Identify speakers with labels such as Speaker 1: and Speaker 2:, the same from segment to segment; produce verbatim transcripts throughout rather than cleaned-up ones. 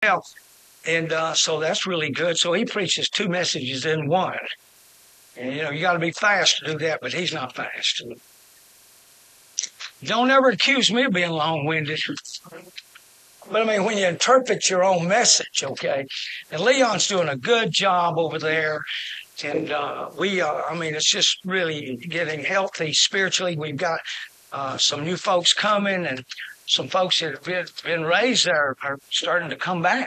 Speaker 1: And uh, so that's really good. So he preaches two messages in one. And, you know, you got to be fast to do that, but he's not fast. Don't ever accuse me of being long-winded. But I mean, when you interpret your own message, okay, and Leon's doing a good job over there. And uh, we, uh, I mean, it's just really getting healthy spiritually. We've got uh, some new folks coming, and some folks that have been, been raised there are starting to come back.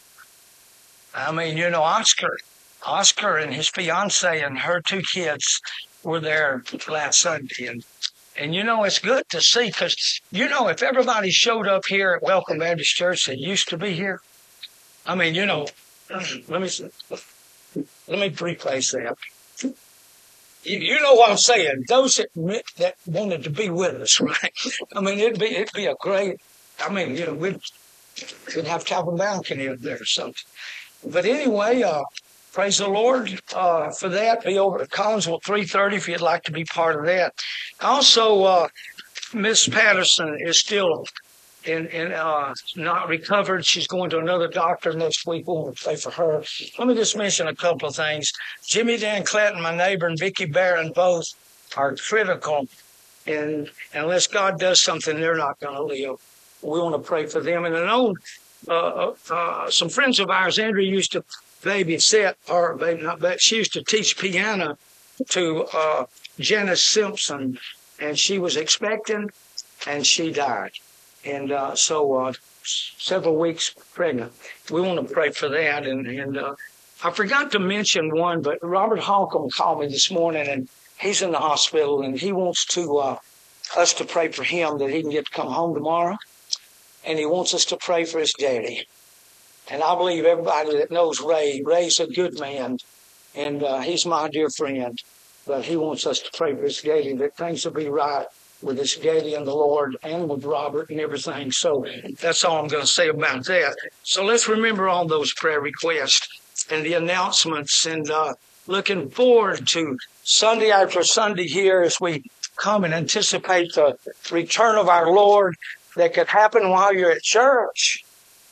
Speaker 1: I mean, you know, Oscar, Oscar and his fiance and her two kids were there last Sunday. And, and you know, it's good to see because, you know, if everybody showed up here at Welcome Baptist Church that used to be here, I mean, you know, let me let me replace that. You, you know what I'm saying? Those that, that wanted to be with us, right? I mean, it'd be it'd be a great. I mean, you know, we'd we'd have Calvin balcony up there or something. But anyway, uh, praise the Lord uh, for that. Be over at Collinsville three thirty if you'd like to be part of that. Also, uh, Miss Patterson is still in, in uh, not recovered. She's going to another doctor next week. We'll pray for her. Let me just mention a couple of things. Jimmy Dan Clanton, my neighbor, and Vicki Barron both are critical. And unless God does something, they're not going to live. We want to pray for them. And an old Uh, uh, some friends of ours, Andrea used to babysit, or baby, not baby, she used to teach piano to uh, Janice Simpson, and she was expecting, and she died. And uh, so uh, several weeks pregnant. We want to pray for that. And, and uh, I forgot to mention one, but Robert Holcomb called me this morning, and he's in the hospital, and he wants to uh, us to pray for him that he can get to come home tomorrow. And he wants us to pray for his daddy. And I believe everybody that knows Ray, Ray's a good man, and uh, he's my dear friend. But he wants us to pray for his daddy, that things will be right with his daddy and the Lord and with Robert and everything. So that's all I'm going to say about that. So let's remember all those prayer requests and the announcements, and uh, looking forward to Sunday after Sunday here as we come and anticipate the return of our Lord. That could happen while you're at church.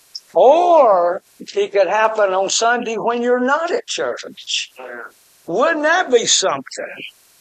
Speaker 1: Or it could happen on Sunday when you're not at church. Wouldn't that be something?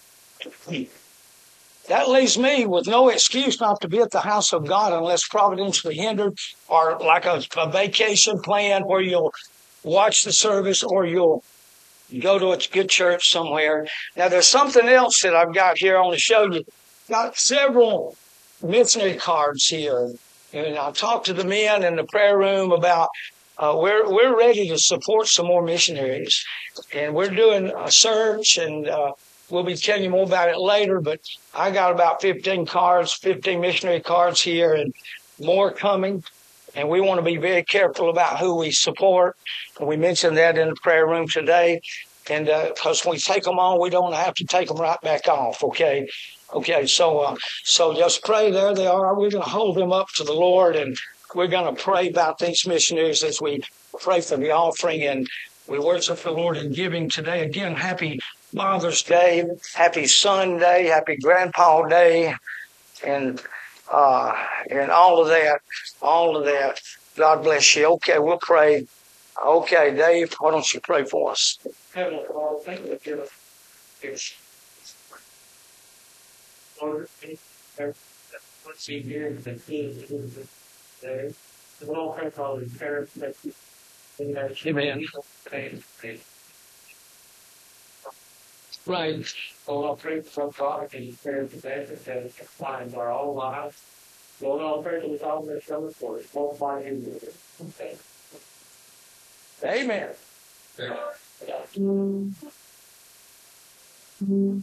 Speaker 1: That leaves me with no excuse not to be at the house of God unless providentially hindered, or like a, a vacation plan where you'll watch the service or you'll go to a good church somewhere. Now there's something else that I've got here I want to show you. Got several missionary cards here, and I'll talk to the men in the prayer room about uh, we're we're ready to support some more missionaries, and we're doing a search, and uh, we'll be telling you more about it later. But I got about fifteen cards, fifteen missionary cards here, and more coming. And we want to be very careful about who we support. And we mentioned that in the prayer room today, and because uh, when we take them on, we don't have to take them right back off. Okay. Okay, so uh, so just pray. There they are. We're going to hold them up to the Lord, and we're going to pray about these missionaries as we pray for the offering, and we worship the Lord in giving today. Again, happy Father's Day, happy Son Day, happy Grandpa Day, and uh, and all of that, all of that. God bless you. Okay, we'll pray. Okay, Dave, why don't you pray for us? Heavenly Father, thank you for this. Lord, let's be here the kids today. The all pray for all the parents that Amen. Right. Lord, I'll pray for God and His parents today that find our all lives. Lord, I'll pray for the God that comes for us. Won't find Him. Amen. Amen. Mm.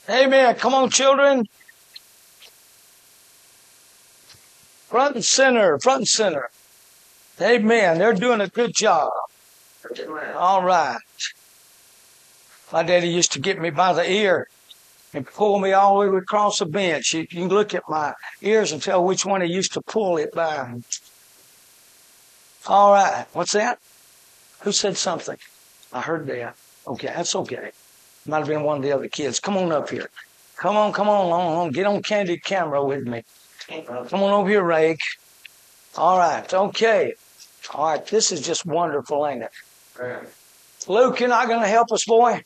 Speaker 1: Amen. Come on, children. Front and center, front and center. Amen. They're doing a good job. All right. My daddy used to get me by the ear and pull me all the way across the bench. You, you can look at my ears and tell which one he used to pull it by. All right. What's that? Who said something? I heard that. Okay, that's okay. Might have been one of the other kids. Come on up here. Come on, come on, on, on. Get on candid camera with me. Come on over here, Rake. All right, okay. All right, this is just wonderful, ain't it? Luke, you're not going to help us, boy?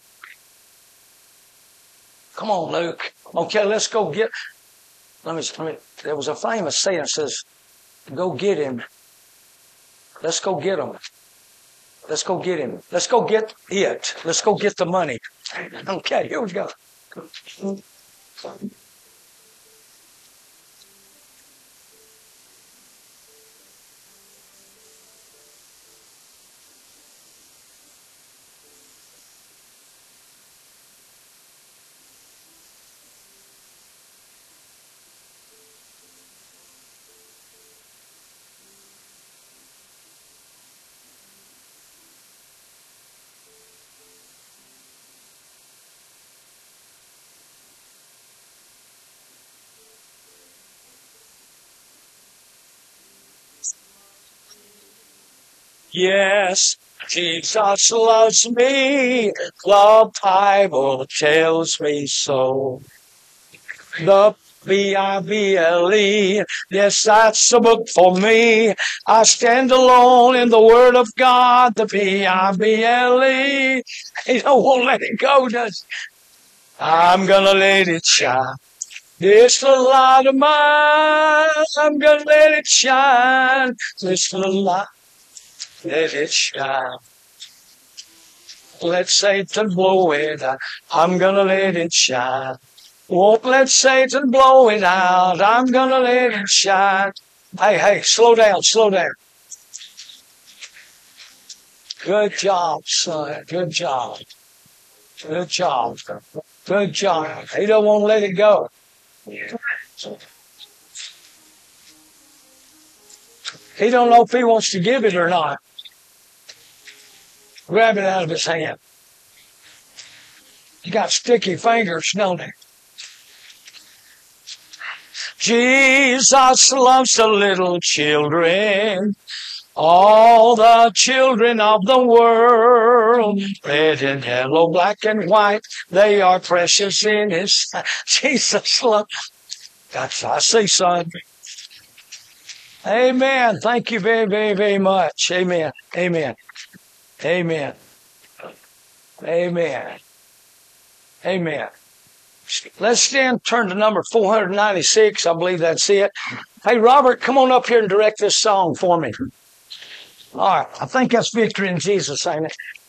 Speaker 1: Come on, Luke. Okay, let's go get... Let me, let me... There was a famous saying that says, go get him. Let's go get him. Let's go get him. Let's go get it. Let's go get the money. Okay, here we go. Yes, Jesus loves me. The Bible tells me so. The B I B L E, yes, that's the book for me. I stand alone in the Word of God, the B I B L E. He don't want to let it go, does he? I'm gonna let it shine. This little light of mine, I'm gonna let it shine. This little light, let it shine. Let Satan blow it out. I'm gonna let it shine. Won't let Satan blow it out. I'm gonna let it shine. Hey, hey, slow down, slow down. Good job, son. Good job. Good job. Good job. He don't want to let it go. He don't know if he wants to give it or not. Grab it out of his hand. He got sticky fingers, don't he? Jesus loves the little children, all the children of the world, red and yellow, black and white, they are precious in his sight. Jesus loves. That's what I see, son. Amen. Thank you very, very, very much. Amen. Amen. Amen. Amen. Amen. Let's stand, turn to number four ninety-six. I believe that's it. Hey, Robert, come on up here and direct this song for me. All right. I think that's Victory in Jesus, ain't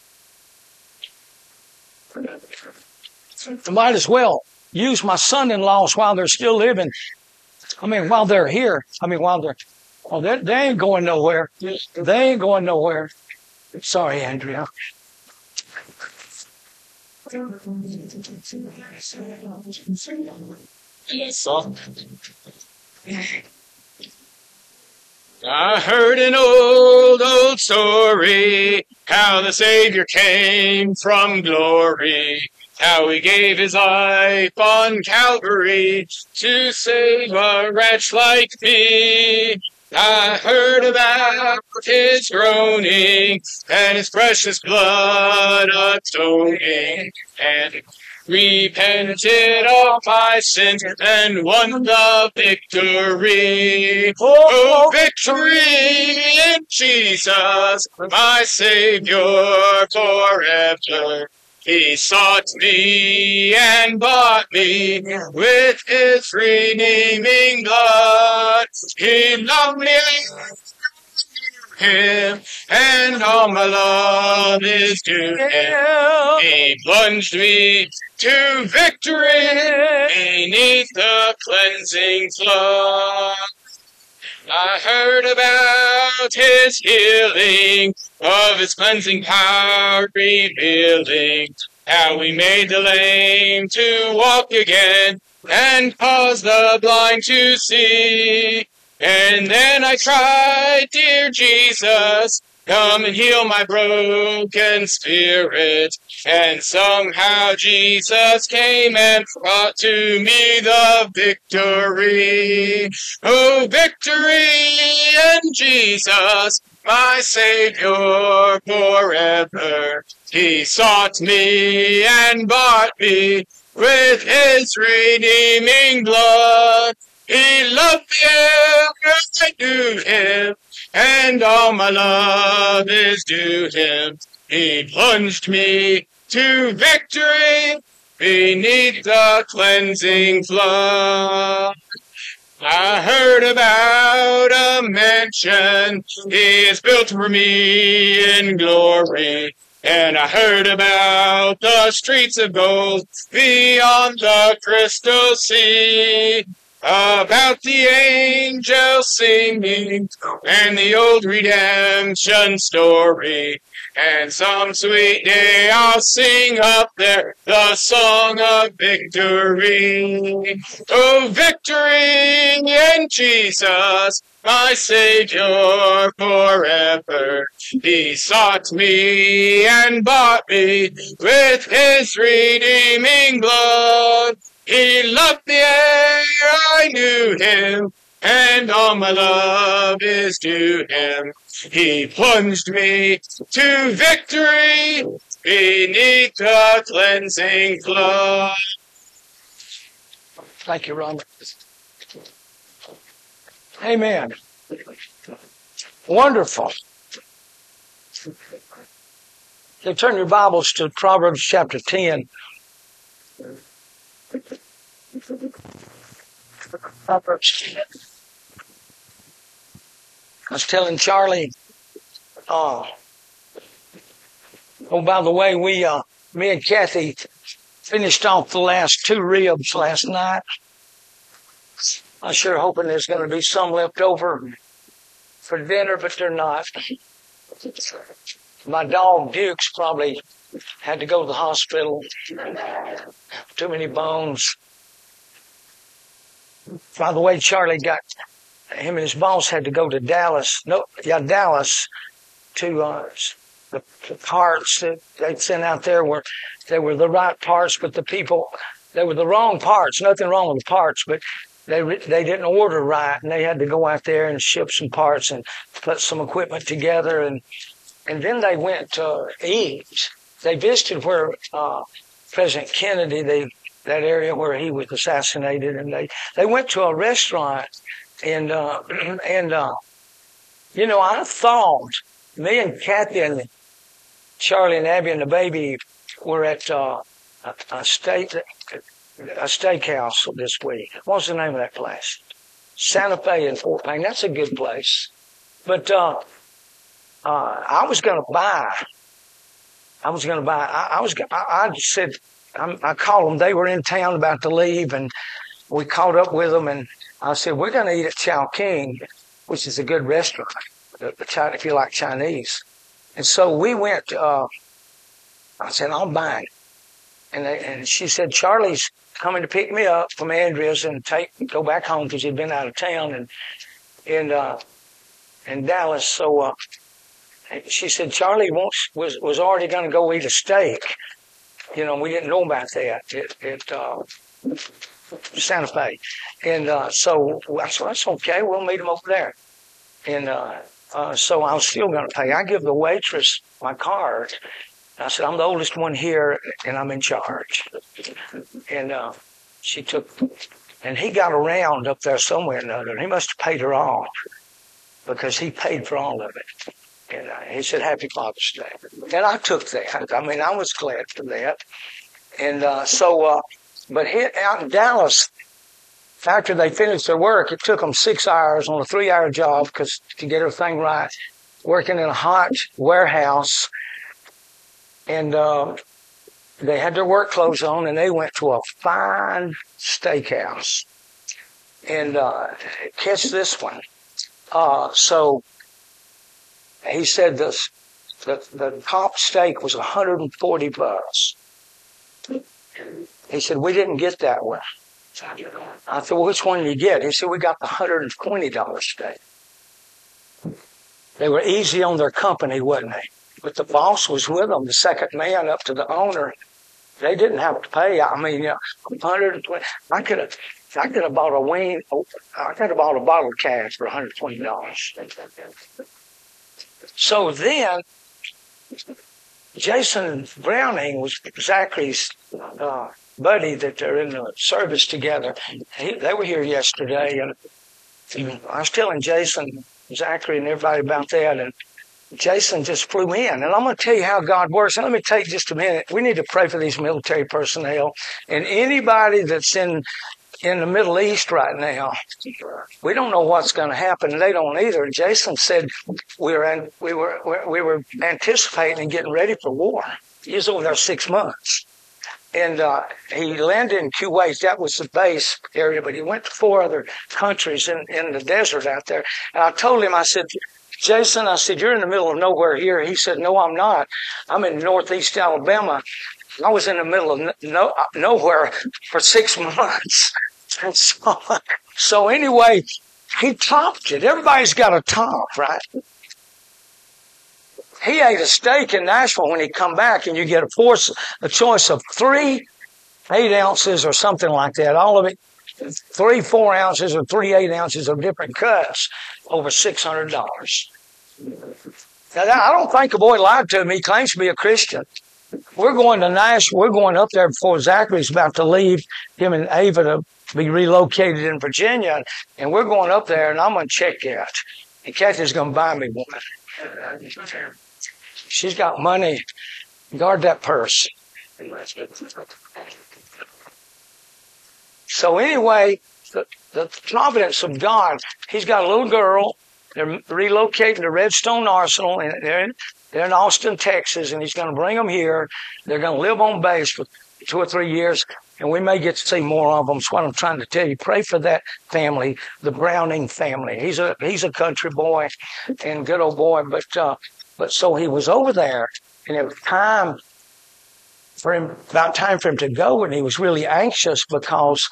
Speaker 1: it? I might as well use my son-in-laws while they're still living. I mean, while they're here. I mean, while they're... Oh, they, they ain't going nowhere. They ain't going nowhere. Sorry, Andrea.
Speaker 2: I heard an old, old story, how the Savior came from glory, how he gave his life on Calvary to save a wretch like me. I heard about his groaning and his precious blood atoning, and repented of my sins and won the victory. Oh, victory in Jesus, my Savior forever. He sought me and bought me with his redeeming blood. He loved me, him, and all my love is to him. He plunged me to victory beneath the cleansing flood. I heard about his healing, of his cleansing power revealing, How we made the lame to walk again and caused the blind to see. And then I cried, dear Jesus, come and heal my broken spirit. And somehow Jesus came and brought to me the victory. Oh, victory in Jesus, my Savior forever. He sought me and bought me with his redeeming blood. He loved me as I knew him, and all my love is due him. He plunged me to victory beneath the cleansing flood. I heard about a mansion he has built for me in glory. And I heard about the streets of gold beyond the crystal sea. About the angels singing and the old redemption story. And some sweet day I'll sing up there the song of victory. Oh, victory in Jesus, my Savior forever. He sought me and bought me with his redeeming blood. He loved me ere I knew him, and all my love is due him. He plunged me to victory beneath the cleansing flood.
Speaker 1: Thank you, Robert. Amen. Wonderful. So turn your Bibles to Proverbs chapter ten. Proverbs ten. I was telling Charlie, uh, oh, by the way, we, uh, me and Kathy finished off the last two ribs last night. I'm sure hoping there's going to be some left over for dinner, but they're not. My dog Duke's probably had to go to the hospital. Too many bones. By the way, Charlie got, him and his boss had to go to Dallas, no, yeah, Dallas, to uh, the, the parts that they'd sent out there were, they were the right parts, but the people, they were the wrong parts. Nothing wrong with the parts, but they they didn't order right, and they had to go out there and ship some parts and put some equipment together, and and then they went to eat. They visited where uh, President Kennedy, they that area where he was assassinated, and they they went to a restaurant, and uh, and uh, you know, I thought me and Kathy and Charlie and Abby and the baby were at uh, a, a state. a steakhouse this week. What's the name of that place? Santa Fe in Fort Payne. That's a good place. But uh, uh, I was going to buy. I was going to buy. I, I was. I, I just said. I, I called them. They were in town about to leave, and we caught up with them. And I said, "We're going to eat at Chowking, which is a good restaurant, if you like Chinese." And so we went. Uh, I said, "I'll buy it." And, they, and she said, "Charlie's coming to pick me up from Andrea's and take go back home because he'd been out of town and in uh, in Dallas." So uh, she said Charlie wants, was was already going to go eat a steak. You know, we didn't know about that at, at uh, Santa Fe, and uh, so I said, "That's okay. We'll meet him over there." And uh, uh, so I was still going to pay. I give the waitress my card. I said, "I'm the oldest one here, and I'm in charge." And uh, she took, and he got around up there somewhere or another. He must have paid her off because he paid for all of it. And uh, he said, "Happy Father's Day." And I took that. I mean, I was glad for that. And uh, so, uh, but he, out in Dallas, after they finished their work, it took them six hours on a three-hour job because to get everything right, working in a hot warehouse. And uh, they had their work clothes on, and they went to a fine steakhouse. And uh, catch this one. Uh, so he said this, the the top steak was one hundred forty bucks. He said, we didn't get that one. I said, well, which one did you get? He said, we got the one hundred twenty dollars today. They were easy on their company, wasn't they? But the boss was with them, the second man up to the owner. They didn't have to pay. I mean, you know, one hundred twenty. I could have, I could have bought a wing. I could have bought a bottle of cash for one hundred twenty dollars. So then, Jason Browning was Zachary's uh, buddy that they're in the service together. He, they were here yesterday, and, and I was telling Jason, Zachary, and everybody about that, and Jason just flew in. And I'm going to tell you how God works. And let me take just a minute. We need to pray for these military personnel and anybody that's in in the Middle East right now. We don't know what's going to happen, and they don't either. Jason said we were in, we were we were anticipating and getting ready for war. He was over there six months. And uh, he landed in Kuwait. That was the base area, but he went to four other countries in, in the desert out there. And I told him, I said, Jason, I said, you're in the middle of nowhere here. He said, no, I'm not. I'm in northeast Alabama. I was in the middle of no, nowhere for six months. And so, so anyway, he topped it. Everybody's got a top, right? He ate a steak in Nashville when he come back, and you get a force, a choice of three eight ounces or something like that. All of it, three four ounces or three eight ounces of different cuts, over six hundred dollars. Now, I don't think a boy lied to me. He claims to be a Christian. We're going to Nashville. We're going up there before Zachary's about to leave, him and Ava, to be relocated in Virginia. And we're going up there, and I'm going to check out. And Kathy's going to buy me one. She's got money. Guard that purse. So anyway, the, the providence of God, he's got a little girl. They're relocating to Redstone Arsenal, and they're in, they're in Austin, Texas, and he's going to bring them here. They're going to live on base for two or three years, and we may get to see more of them. That's what I'm trying to tell you. Pray for that family, the Browning family. He's a he's a country boy and good old boy, but uh, but so he was over there, and it was time for him, about time for him to go, and he was really anxious because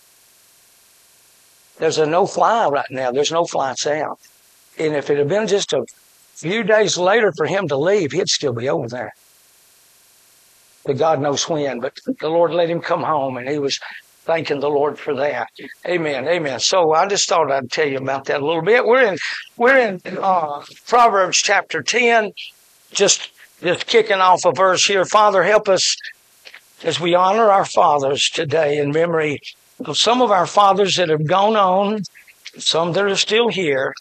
Speaker 1: there's a no-fly right now. There's no flights out. And if it had been just a few days later for him to leave, he'd still be over there. But God knows when. But the Lord let him come home, and he was thanking the Lord for that. Amen. Amen. So I just thought I'd tell you about that a little bit. We're in we're in uh, Proverbs chapter ten, just just kicking off a verse here. Father, help us as we honor our fathers today in memory of some of our fathers that have gone on, some that are still here.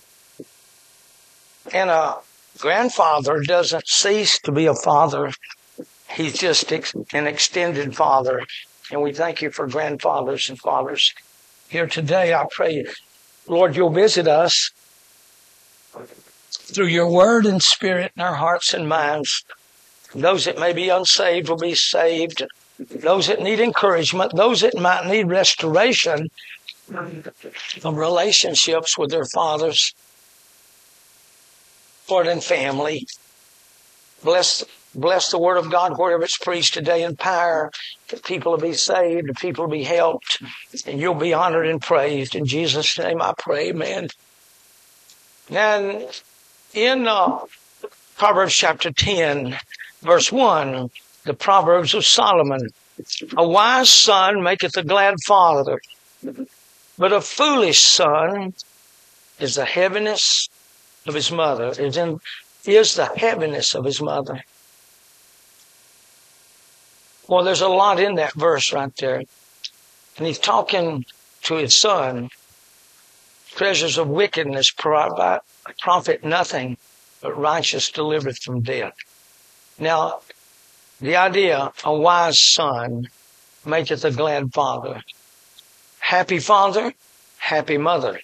Speaker 1: And a grandfather doesn't cease to be a father. He's just an extended father. And we thank you for grandfathers and fathers here today. I pray, Lord, you'll visit us through your word and spirit in our hearts and minds. Those that may be unsaved will be saved. Those that need encouragement, those that might need restoration of relationships with their fathers, Lord, and family. Bless, bless the word of God wherever it's preached today in power. That people will be saved, that people will be helped, and you'll be honored and praised. In Jesus' name I pray, amen. And in uh, Proverbs chapter ten, verse one, the Proverbs of Solomon, a wise son maketh a glad father, but a foolish son is the heaviness of his mother, is in is the heaviness of his mother. Well, there's a lot in that verse right there. And he's talking to his son. Treasures of wickedness profit nothing, but righteous delivereth from death. Now, the idea, a wise son maketh a glad father. Happy father, happy mother.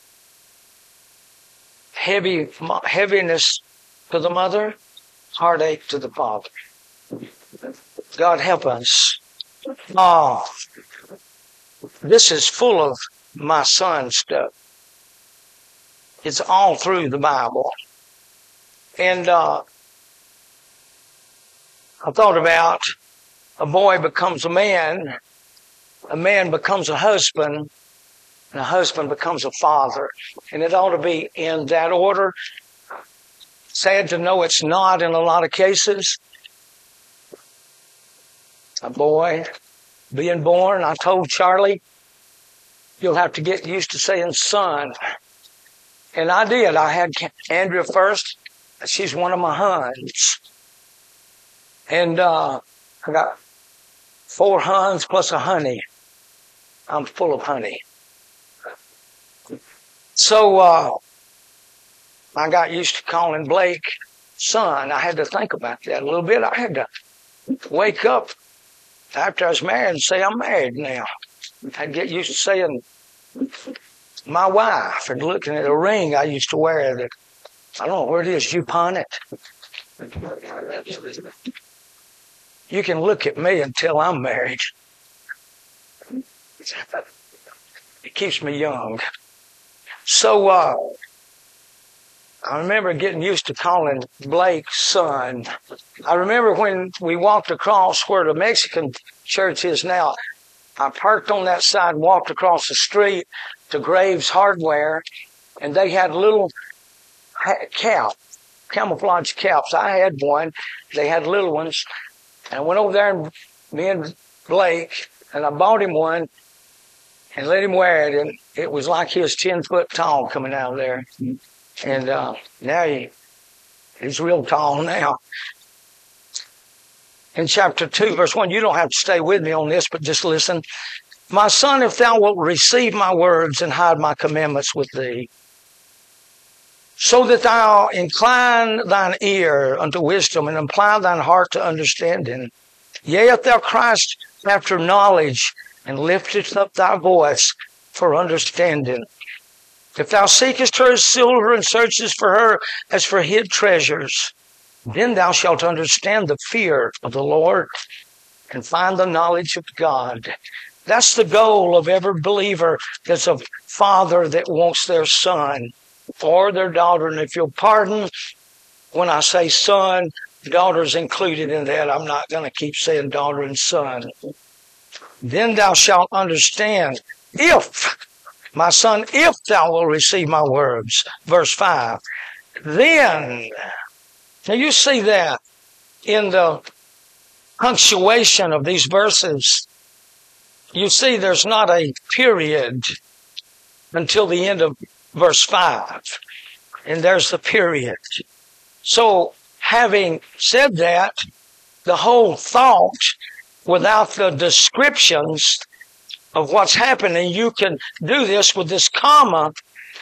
Speaker 1: Heavy, heaviness to the mother, heartache to the father. God help us. Oh, this is full of my son stuff. It's all through the Bible. And uh, I thought about a boy becomes a man, a man becomes a husband, and a husband becomes a father. And it ought to be in that order. Sad to know it's not in a lot of cases. A boy being born, I told Charlie, you'll have to get used to saying son. And I did. I had Andrea first. She's one of my huns. And uh, I got four huns plus a honey. I'm full of honey. So uh, I got used to calling Blake son. I had to think about that a little bit. I had to wake up after I was married and say I'm married now. I'd get used to saying my wife and looking at a ring I used to wear that, I don't know where it is, you pawn it. You can look at me and tell I'm married. It keeps me young. So, uh, I remember getting used to calling Blake son. I remember when we walked across where the Mexican church is now, I parked on that side and walked across the street to Graves Hardware, and they had little cap, camouflage caps. I had one. They had little ones. And I went over there, and me and Blake, and I bought him one and let him wear it. And it was like he was ten foot tall coming out of there. And uh, now he, he's real tall now. In chapter two, verse one, you don't have to stay with me on this, but just listen. My son, if thou wilt receive my words and hide my commandments with thee, so that thou incline thine ear unto wisdom and apply thine heart to understanding. Yea, if thou criest after knowledge and liftest up thy voice for understanding. If thou seekest her as silver and searchest for her as for hid treasures, then thou shalt understand the fear of the Lord and find the knowledge of God. That's the goal of every believer that's a father that wants their son or their daughter. And if you'll pardon, when I say son, daughter's included in that. I'm not going to keep saying daughter and son. Then thou shalt understand, if, my son, if thou wilt receive my words. Verse five. Then, now you see that in the punctuation of these verses. You see there's not a period until the end of verse five. And there's the period. So, having said that, the whole thought, without the descriptions of what's happening, you can do this with this comma.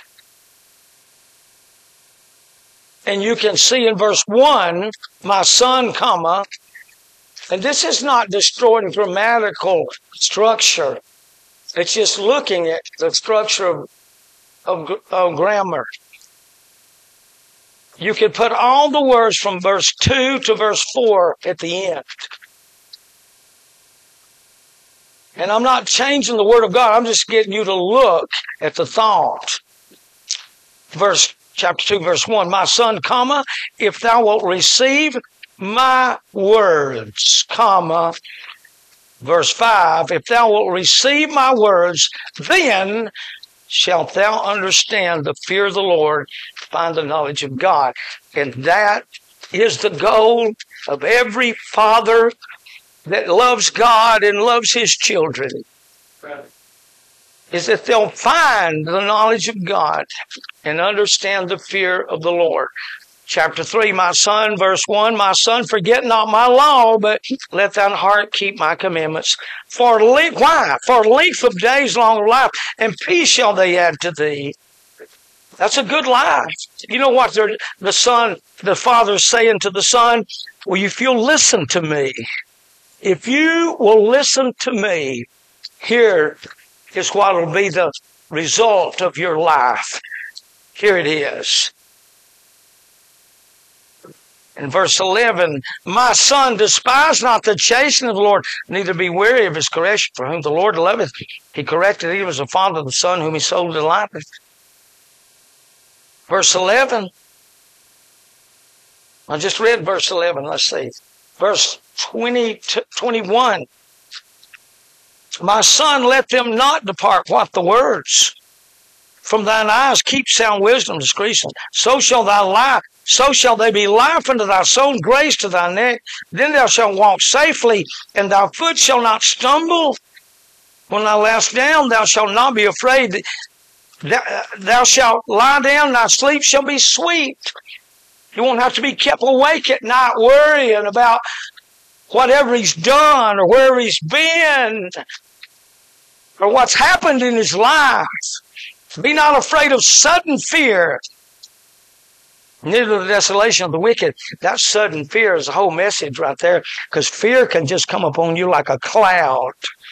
Speaker 1: And you can see in verse one, my son, comma, and this is not destroying grammatical structure. It's just looking at the structure of, of, of grammar. You could put all the words from verse two to verse four at the end. And I'm not changing the Word of God. I'm just getting you to look at the thought. Verse, chapter two, verse one, my son, comma, if thou wilt receive my words, comma, verse five, if thou wilt receive my words, then shalt thou understand the fear of the Lord, find the knowledge of God. And that is the goal of every father that loves God and loves his children. Right. Is that they'll find the knowledge of God and understand the fear of the Lord. Chapter three, my son, verse one, my son, forget not my law, but let thine heart keep my commandments. For length, why? For length of days, long life, and peace shall they add to thee. That's a good life. You know what the son, the father's saying to the son? Well, if you'll listen to me, if you will listen to me, here is what will be the result of your life. Here it is. In verse eleven, my son, despise not the chastening of the Lord, neither be weary of his correction, for whom the Lord loveth. He corrected even as a father the son whom he so delighteth. Verse eleven. I just read verse eleven. Let's see. Verse twenty, twenty-one. My son, let them not depart. What? The words. From thine eyes keep sound wisdom, discretion. So shall thy life, so shall they be life unto thy soul, grace to thy neck. Then thou shalt walk safely, and thy foot shall not stumble. When thou liest down, thou shalt not be afraid. Thou, thou shalt lie down, and thy sleep shall be sweet. You won't have to be kept awake at night worrying about whatever he's done or where he's been or what's happened in his life. Be not afraid of sudden fear, neither the desolation of the wicked. That sudden fear is the whole message right there, because fear can just come upon you like a cloud.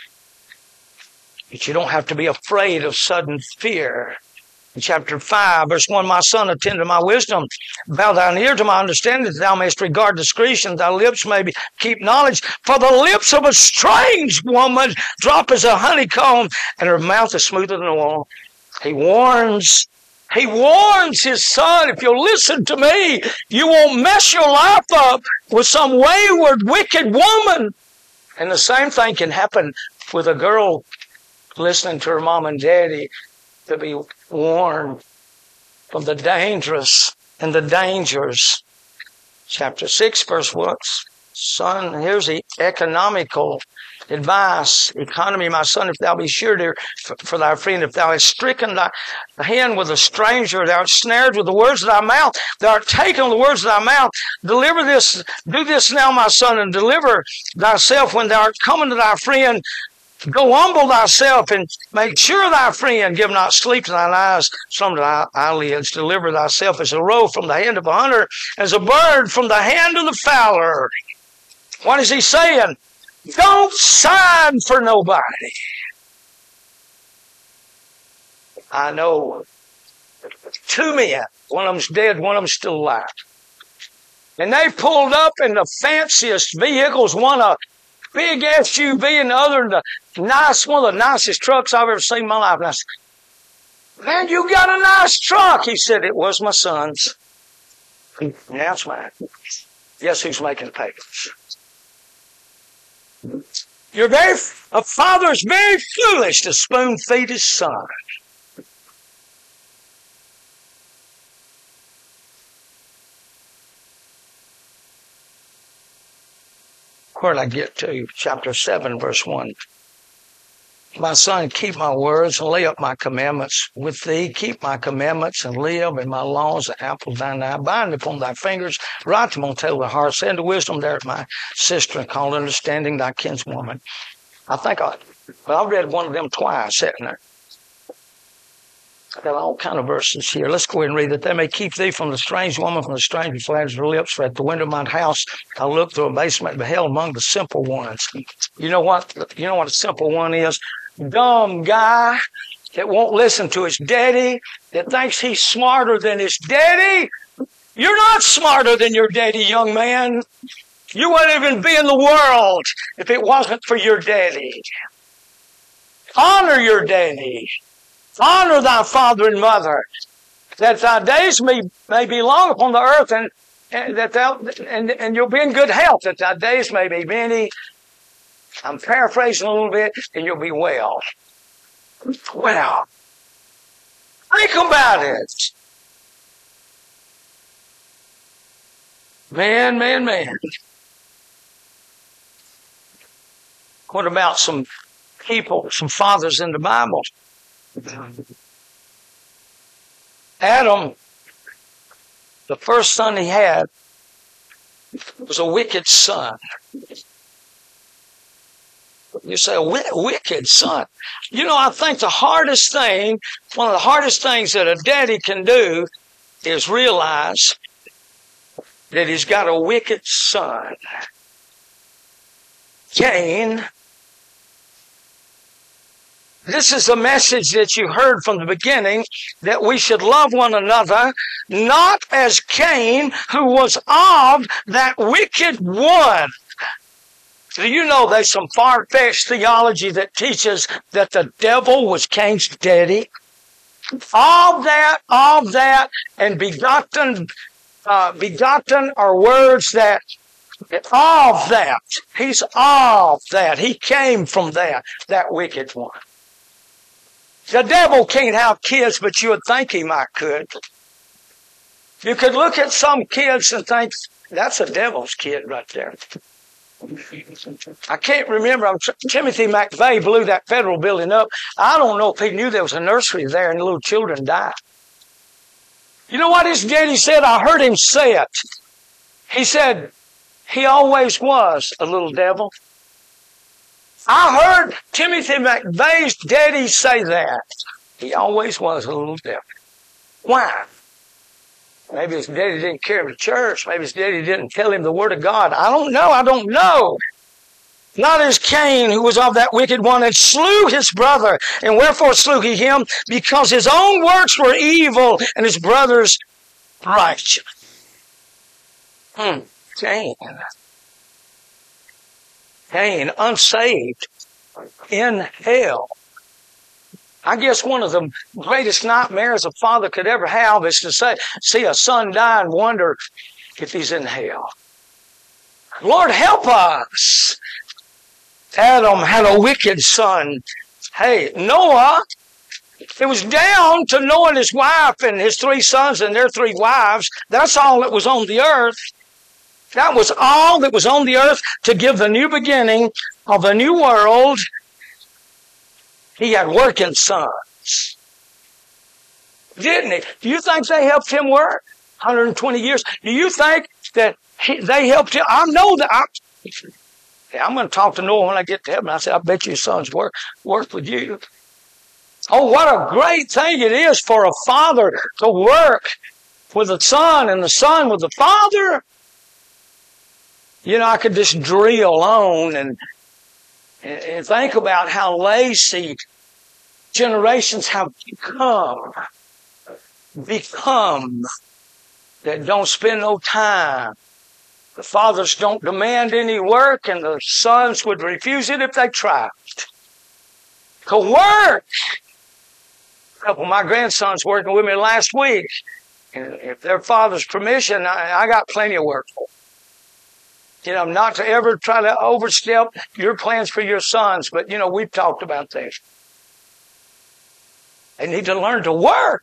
Speaker 1: But you don't have to be afraid of sudden fear. In chapter five, verse one, my son, attend to my wisdom. Bow thine ear to my understanding, that thou mayest regard discretion, thy lips may be, keep knowledge. For the lips of a strange woman drop as a honeycomb, and her mouth is smoother than oil. He warns, he warns his son, if you'll listen to me, you won't mess your life up with some wayward, wicked woman. And the same thing can happen with a girl listening to her mom and daddy, to be warned from the dangerous and the dangers. Chapter six, verse one. Son, here's the economical advice. Economy, my son, if thou be sure to, for, for thy friend, if thou hast stricken thy hand with a stranger, thou art snared with the words of thy mouth, thou art taken with the words of thy mouth, deliver this, do this now, my son, and deliver thyself when thou art coming to thy friend. Go humble thyself and make sure thy friend. Give not sleep to thine eyes, some to thy eyelids. Deliver thyself as a roe from the hand of a hunter, as a bird from the hand of the fowler. What is he saying? Don't sign for nobody. I know two men. One of them's dead, one of them's still alive. And they pulled up in the fanciest vehicles, one a big S U V and the other the nice, one of the nicest trucks I've ever seen in my life. And I said, man, you got a nice truck. He said, it was my son's. Now it's mine. Guess who's making the payments? You're very, a father is very foolish to spoon feed his son. Where did I get to? Chapter seven, verse one. My son, keep my words and lay up my commandments with thee. Keep my commandments and live in my laws, the apple of thine eye. Bind upon thy fingers, write them on the table of thy heart. Send to wisdom there, my sister, and call understanding thy kinswoman. I think I, well, I read one of them twice, sitting there. I've got all kind of verses here. Let's go ahead and read it. They may keep thee from the strange woman, from the stranger who flatters her lips. For at the window of my house I looked through a basement and beheld among the simple ones. You know what? You know what a simple one is? Dumb guy that won't listen to his daddy, that thinks he's smarter than his daddy. You're not smarter than your daddy, young man. You wouldn't even be in the world if it wasn't for your daddy. Honor your daddy. Honor thy father and mother, that thy days may, may be long upon the earth, and, and that thou, and, and you'll be in good health, that thy days may be many. I'm paraphrasing a little bit, and you'll be well. Well, think about it. Man, man, man. What about some people, some fathers in the Bible? Adam, the first son he had, was a wicked son. You say, a wicked son. You know, I think the hardest thing, one of the hardest things that a daddy can do is realize that he's got a wicked son. Cain. This is the message that you heard from the beginning, that we should love one another, not as Cain, who was of that wicked one. Do you know there's some far-fetched theology that teaches that the devil was Cain's daddy? All that, all that, and begotten, uh, begotten are words that Of that. He's of that. He came from that, that wicked one. The devil can't have kids, but you would think he might could. You could look at some kids and think, that's a devil's kid right there. I can't remember. I'm, Timothy McVeigh blew that federal building up. I don't know if he knew there was a nursery there and the little children died. You know what his daddy said? I heard him say it. He said, he always was a little devil. I heard Timothy McVeigh's daddy say that. He always was a little devil. Why? Maybe his daddy didn't carry him to church. Maybe his daddy didn't tell him the Word of God. I don't know. I don't know. Not as Cain, who was of that wicked one, and slew his brother. And wherefore slew he him? Because his own works were evil, and his brother's righteous. Hmm. Cain. Cain, unsaved, in hell. I guess one of the greatest nightmares a father could ever have is to say, see a son die and wonder if he's in hell. Lord, help us. Adam had a wicked son. Hey, Noah, it was down to Noah and his wife and his three sons and their three wives. That's all that was on the earth. That was all that was on the earth to give the new beginning of a new world. He had working sons. Didn't he? Do you think they helped him work? one hundred twenty years. Do you think that he, they helped him? I know that. I, I'm going to talk to Noah when I get to heaven. I said, I bet your sons work, work with you. Oh, what a great thing it is for a father to work with a son and the son with the father. You know, I could just drill on and, and think about how lazy generations have become. Become. That don't spend no time. The fathers don't demand any work, and the sons would refuse it if they tried. To work. A couple of my grandsons working with me last week. And if their father's permission, I, I got plenty of work for them. You know, not to ever try to overstep your plans for your sons, but, you know, we've talked about this. They need to learn to work.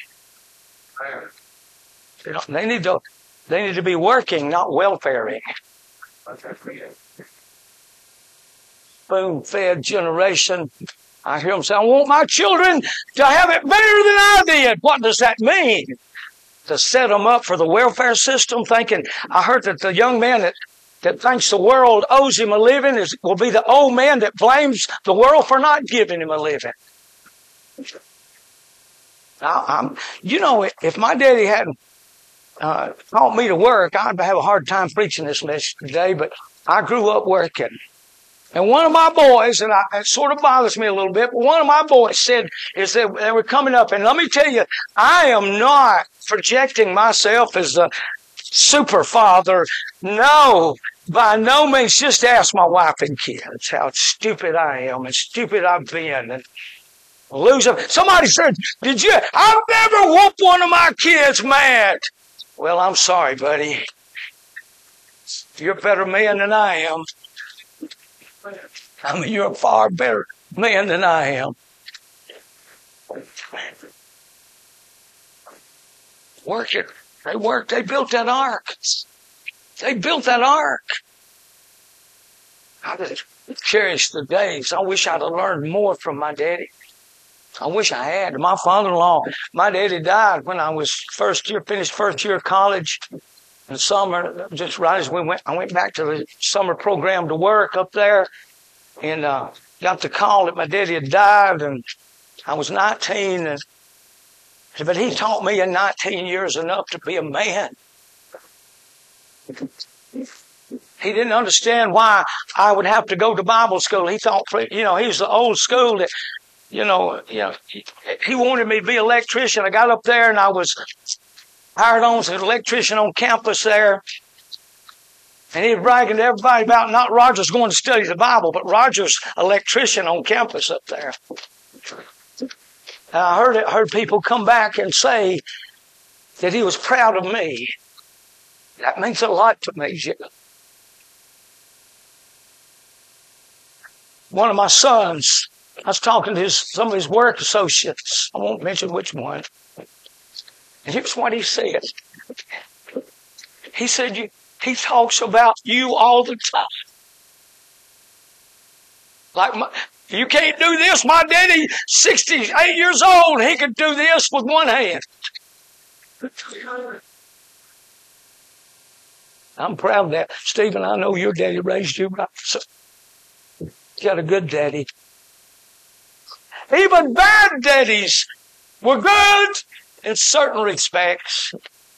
Speaker 1: You know, they need to, they need to be working, not welfaring. Spoon-fed generation. I hear them say, I want my children to have it better than I did. What does that mean? To set them up for the welfare system, thinking, I heard that the young man that that thinks the world owes him a living is, will be the old man that blames the world for not giving him a living. Now, I'm, you know, if my daddy hadn't uh, taught me to work, I'd have a hard time preaching this message today, but I grew up working. And one of my boys, and I, it sort of bothers me a little bit, but one of my boys said, is that they were coming up, and let me tell you, I am not projecting myself as the super father. No, by no means. Just ask my wife and kids how stupid I am and stupid I've been and lose them. Somebody said, did you, I've never whooped one of my kids mad. Well, I'm sorry, buddy. You're a better man than I am. I mean, you're a far better man than I am. Work it. They worked. They built that ark. They built that ark. I just cherish the days. I wish I'd have learned more from my daddy. I wish I had. My father-in-law, my daddy died when I was first year, finished first year of college. In the summer, just right as we went, I went back to the summer program to work up there, and uh, got the call that my daddy had died, and I was nineteen, and but he taught me in nineteen years enough to be a man. He didn't understand why I would have to go to Bible school. He thought, you know, he was the old school that, you know, you know, he, he wanted me to be an electrician. I got up there and I was hired on as an electrician on campus there. And he was bragging to everybody about not Roger's going to study the Bible, but Roger's electrician on campus up there. And I heard it, heard people come back and say that he was proud of me. That means a lot to me, Jim. one of my sons, I was talking to his, some of his work associates. I won't mention which one. And here's what he said. He said, you, he talks about you all the time. Like, my, you can't do this. My daddy, sixty-eight years old, he could do this with one hand. I'm proud of that. Stephen, I know your daddy raised you right. So you got a good daddy. Even bad daddies were good in certain respects.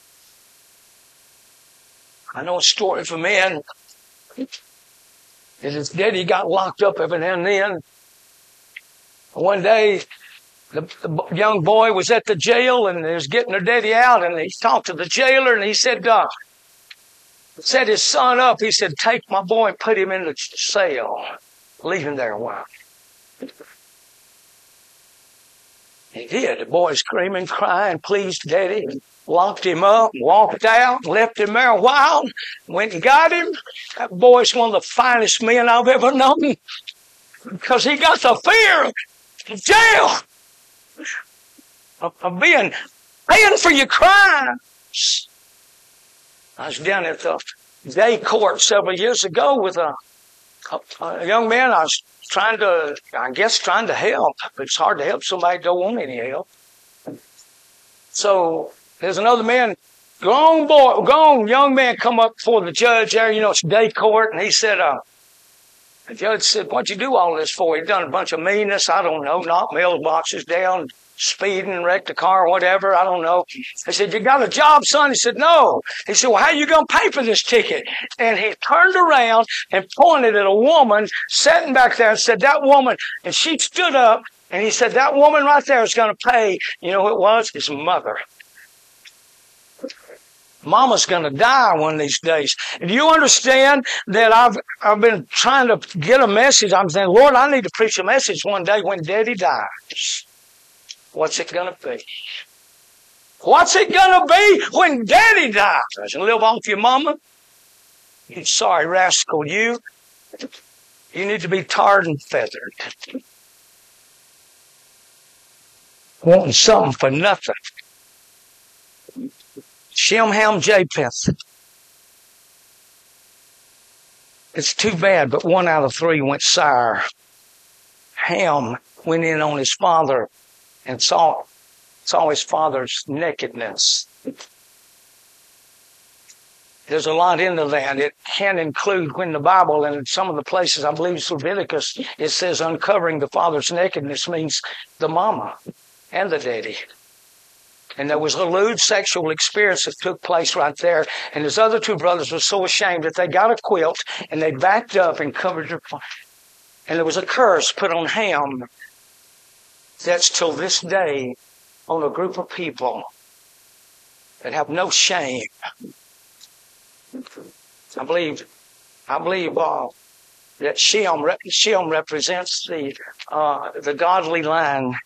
Speaker 1: I know a story of a man that his daddy got locked up every now and then. One day, the, the young boy was at the jail and he was getting their daddy out, and he talked to the jailer and he said, uh, set his son up. He said, take my boy and put him in the cell. Leave him there a while. He did. The boy screaming, crying, pleased daddy. Locked him up, walked out, left him there a while, went and got him. That boy's one of the finest men I've ever known, because he got the fear of jail, of, of being paying for your crimes. I was down at the day court several years ago with a, a, a young man. I was trying to, I guess, trying to help. It's hard to help somebody who don't want any help. So there's another man, grown boy, grown young man, come up before the judge there. You know, it's day court, and he said, uh, the judge said, what'd you do all this for? He done a bunch of meanness, I don't know, knocked mailboxes down, speeding, wrecked a car, whatever, I don't know. I said, you got a job, son? He said, no. He said, well, how you going to pay for this ticket? And he turned around and pointed at a woman sitting back there and said, that woman, and she stood up, and he said, that woman right there is going to pay. You know who it was? His mother. Mama's going to die one of these days. And do you understand that I've I've been trying to get a message? I'm saying, Lord, I need to preach a message one day when Daddy dies. What's it going to be? What's it going to be when Daddy dies? And live off your mama? You sorry rascal, you. You need to be tarred and feathered. Wanting something for nothing. Shem, Ham, Japheth. It's too bad, but one out of three went sour. Ham went in on his father and saw, saw his father's nakedness. There's a lot into that. It can include when the Bible, and in some of the places, I believe it's Leviticus, it says uncovering the father's nakedness means the mama and the daddy. And there was a lewd sexual experience that took place right there. And his other two brothers were so ashamed that they got a quilt and they backed up and covered their... And there was a curse put on Ham that's till this day on a group of people that have no shame. I believe, I believe uh, that Shem, Shem represents the uh, the godly line.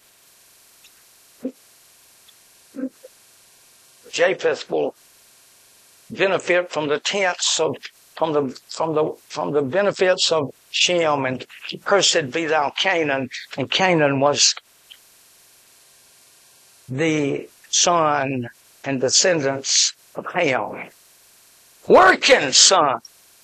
Speaker 1: Japheth will benefit from the tents of, from the, from the, from the benefits of Shem, and cursed be thou Canaan, and Canaan was the son and descendants of Ham. Working son.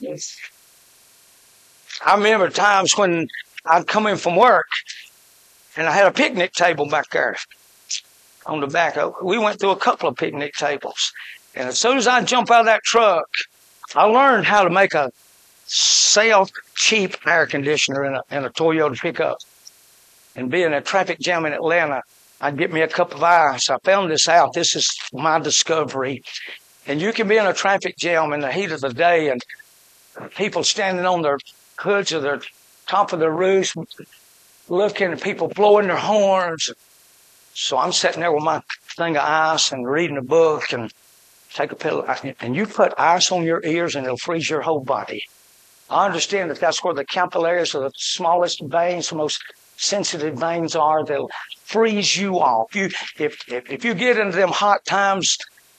Speaker 1: I remember times when I'd come in from work and I had a picnic table back there. On the back, we went through a couple of picnic tables. And as soon as I jump out of that truck, I learned how to make a self cheap air conditioner in a, in a Toyota pickup. And being a traffic jam in Atlanta, I'd get me a cup of ice. I found this out. This is my discovery. And you can be in a traffic jam in the heat of the day, and people standing on their hoods of their top of their roofs, looking at people blowing their horns. So I'm sitting there with my thing of ice and reading a book and take a pill. And you put ice on your ears and it'll freeze your whole body. I understand that that's where the capillaries are the smallest veins, the most sensitive veins are. They'll freeze you off. You, if, if, if you get into them hot times,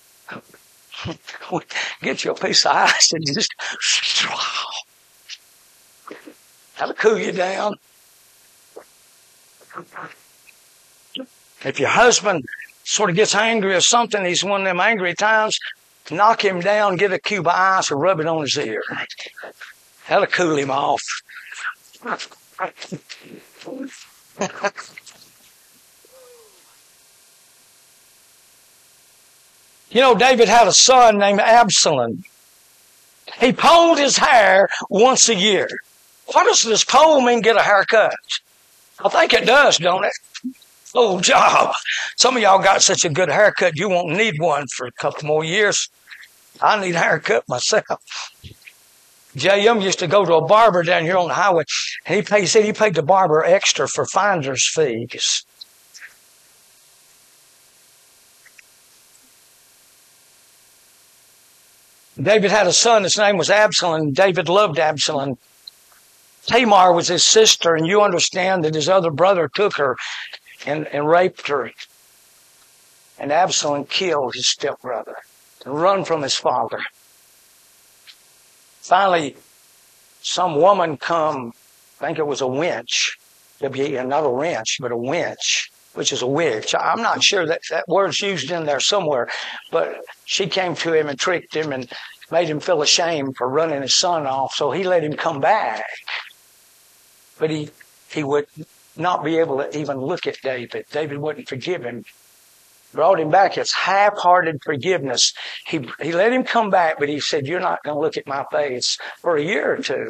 Speaker 1: get you a piece of ice and just that'll cool you down. If your husband sort of gets angry or something, he's one of them angry times, knock him down, get a cube of ice and rub it on his ear. That'll cool him off. You know, David had a son named Absalom. He pulled his hair once a year. What does this pull mean, get a haircut? I think it does, don't it? Oh, job. Some of y'all got such a good haircut, you won't need one for a couple more years. I need a haircut myself. J M used to go to a barber down here on the highway, and he, paid, he said he paid the barber extra for finder's fees. David had a son, his name was Absalom. David loved Absalom. Tamar was his sister, and you understand that his other brother took her and, and raped her. And Absalom killed his stepbrother and run from his father. Finally, some woman come, I think it was a wench, not a wrench, but a wench, which is a witch. I'm not sure that that word's used in there somewhere, but she came to him and tricked him and made him feel ashamed for running his son off, so he let him come back. But he, he would not be able to even look at David. David wouldn't forgive him. Brought him back. It's half-hearted forgiveness. He, he let him come back, but he said, you're not going to look at my face for a year or two.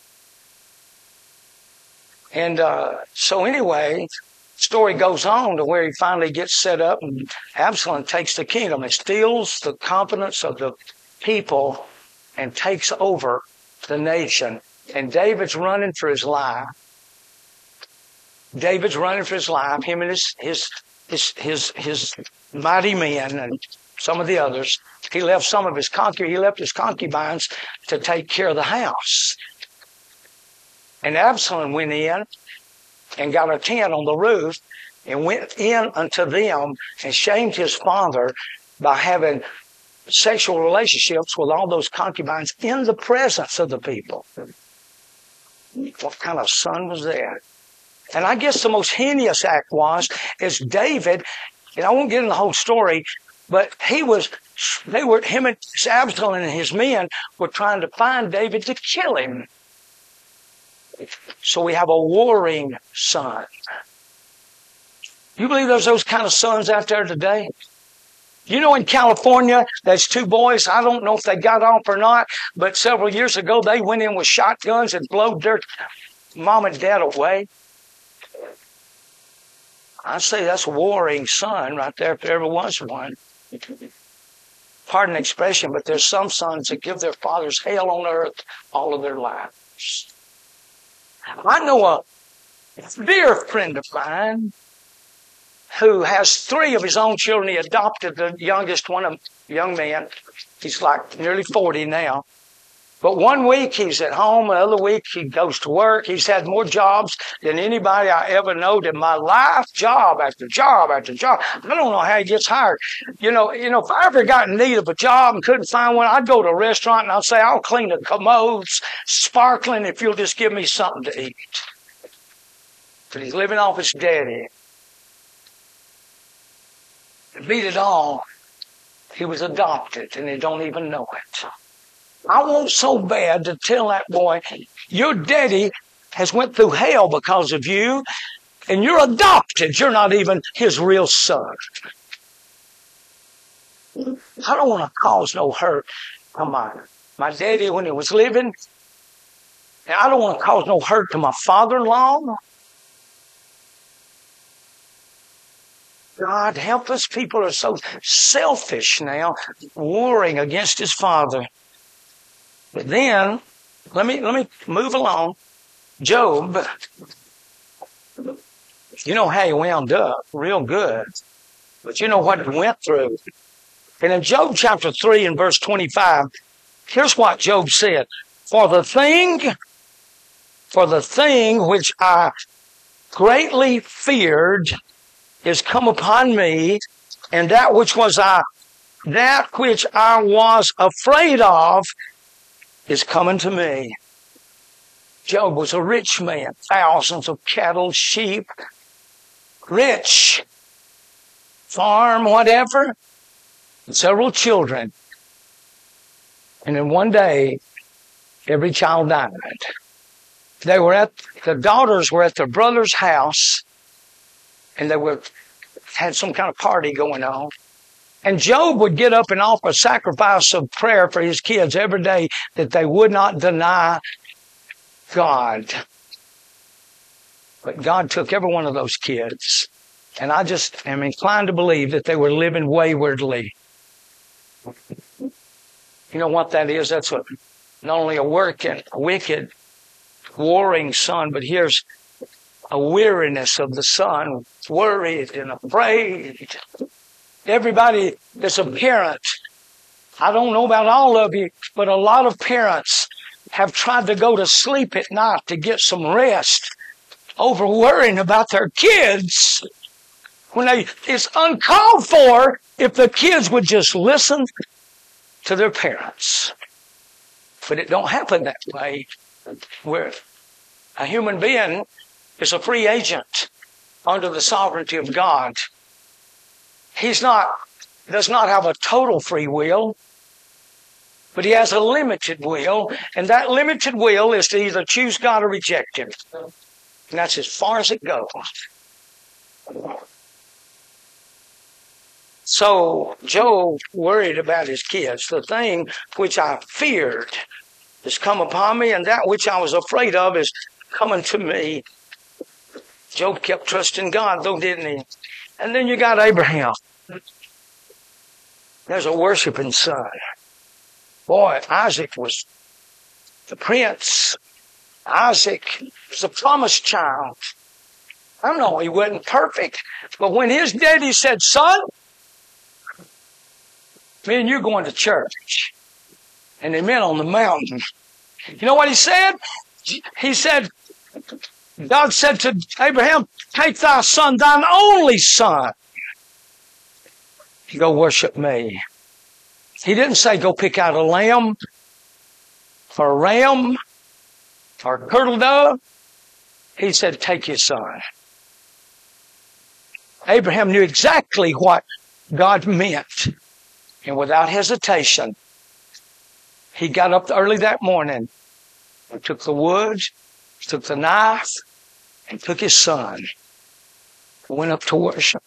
Speaker 1: And uh, so anyway, story goes on to where he finally gets set up, and Absalom takes the kingdom and steals the confidence of the people and takes over the nation. And David's running for his life. David's running for his life. Him and his his his his, his mighty men and some of the others. He left some of his concu- he left his concubines to take care of the house. And Absalom went in and got a tent on the roof and went in unto them and shamed his father by having sexual relationships with all those concubines in the presence of the people. What kind of son was that? And I guess the most heinous act was, is David, and I won't get into the whole story, but he was, they were, him and Absalom and his men were trying to find David to kill him. So we have a warring son. You believe there's those kind of sons out there today? You know, in California, there's two boys. I don't know if they got off or not, but several years ago, they went in with shotguns and blowed their mom and dad away. I say that's a warring son right there, if there ever was one. Pardon the expression, but there's some sons that give their fathers hell on earth all of their lives. I know a dear friend of mine who has three of his own children. He adopted the youngest one, a young man. He's like nearly forty now. But one week he's at home, the other week he goes to work. He's had more jobs than anybody I ever know in my life. Job after job after job. I don't know how he gets hired. You know, you know, if I ever got in need of a job and couldn't find one, I'd go to a restaurant and I'd say, I'll clean the commodes, sparkling, if you'll just give me something to eat. But he's living off his daddy. To beat it all, he was adopted and they don't even know it. I want so bad to tell that boy, your daddy has went through hell because of you, and you're adopted. You're not even his real son. I don't want to cause no hurt to my, my daddy when he was living. And I don't want to cause no hurt to my father-in-law. God, help us. People are so selfish now, warring against his father. But then, let me let me move along. Job, you know how he wound up, real good. But you know what he went through. And in Job chapter three and verse twenty-five, here's what Job said. For the thing, for the thing which I greatly feared is come upon me, and that which was I, that which I was afraid of is coming to me. Job was a rich man, thousands of cattle, sheep, rich, farm, whatever, and several children. And then one day, every child died. They were at, the daughters were at their brother's house, and they were, had some kind of party going on. And Job would get up and offer a sacrifice of prayer for his kids every day that they would not deny God. But God took every one of those kids. And I just am inclined to believe that they were living waywardly. You know what that is? That's a, not only a working, a wicked, warring son, but here's a weariness of the son, worried and afraid. Everybody that's a parent, I don't know about all of you, but a lot of parents have tried to go to sleep at night to get some rest over worrying about their kids. When they, it's uncalled for if the kids would just listen to their parents. But it don't happen that way. Where a human being is a free agent under the sovereignty of God. He's not, does not have a total free will, but he has a limited will, and that limited will is to either choose God or reject him. And that's as far as it goes. So Job worried about his kids. The thing which I feared has come upon me, and that which I was afraid of is coming to me. Job kept trusting God, though, didn't he? And then you got Abraham. There's a worshiping son. Boy, Isaac was the prince. Isaac was the promised child. I know he wasn't perfect, but when his daddy said, son, me and you going to church. And they met on the mountain. You know what he said? He said, God said to Abraham, take thy son, thine only son, go worship me. He didn't say go pick out a lamb or a ram or a turtle dove. He said take his son. Abraham knew exactly what God meant. And without hesitation, he got up early that morning and took the wood, took the knife, and took his son. Went up to worship.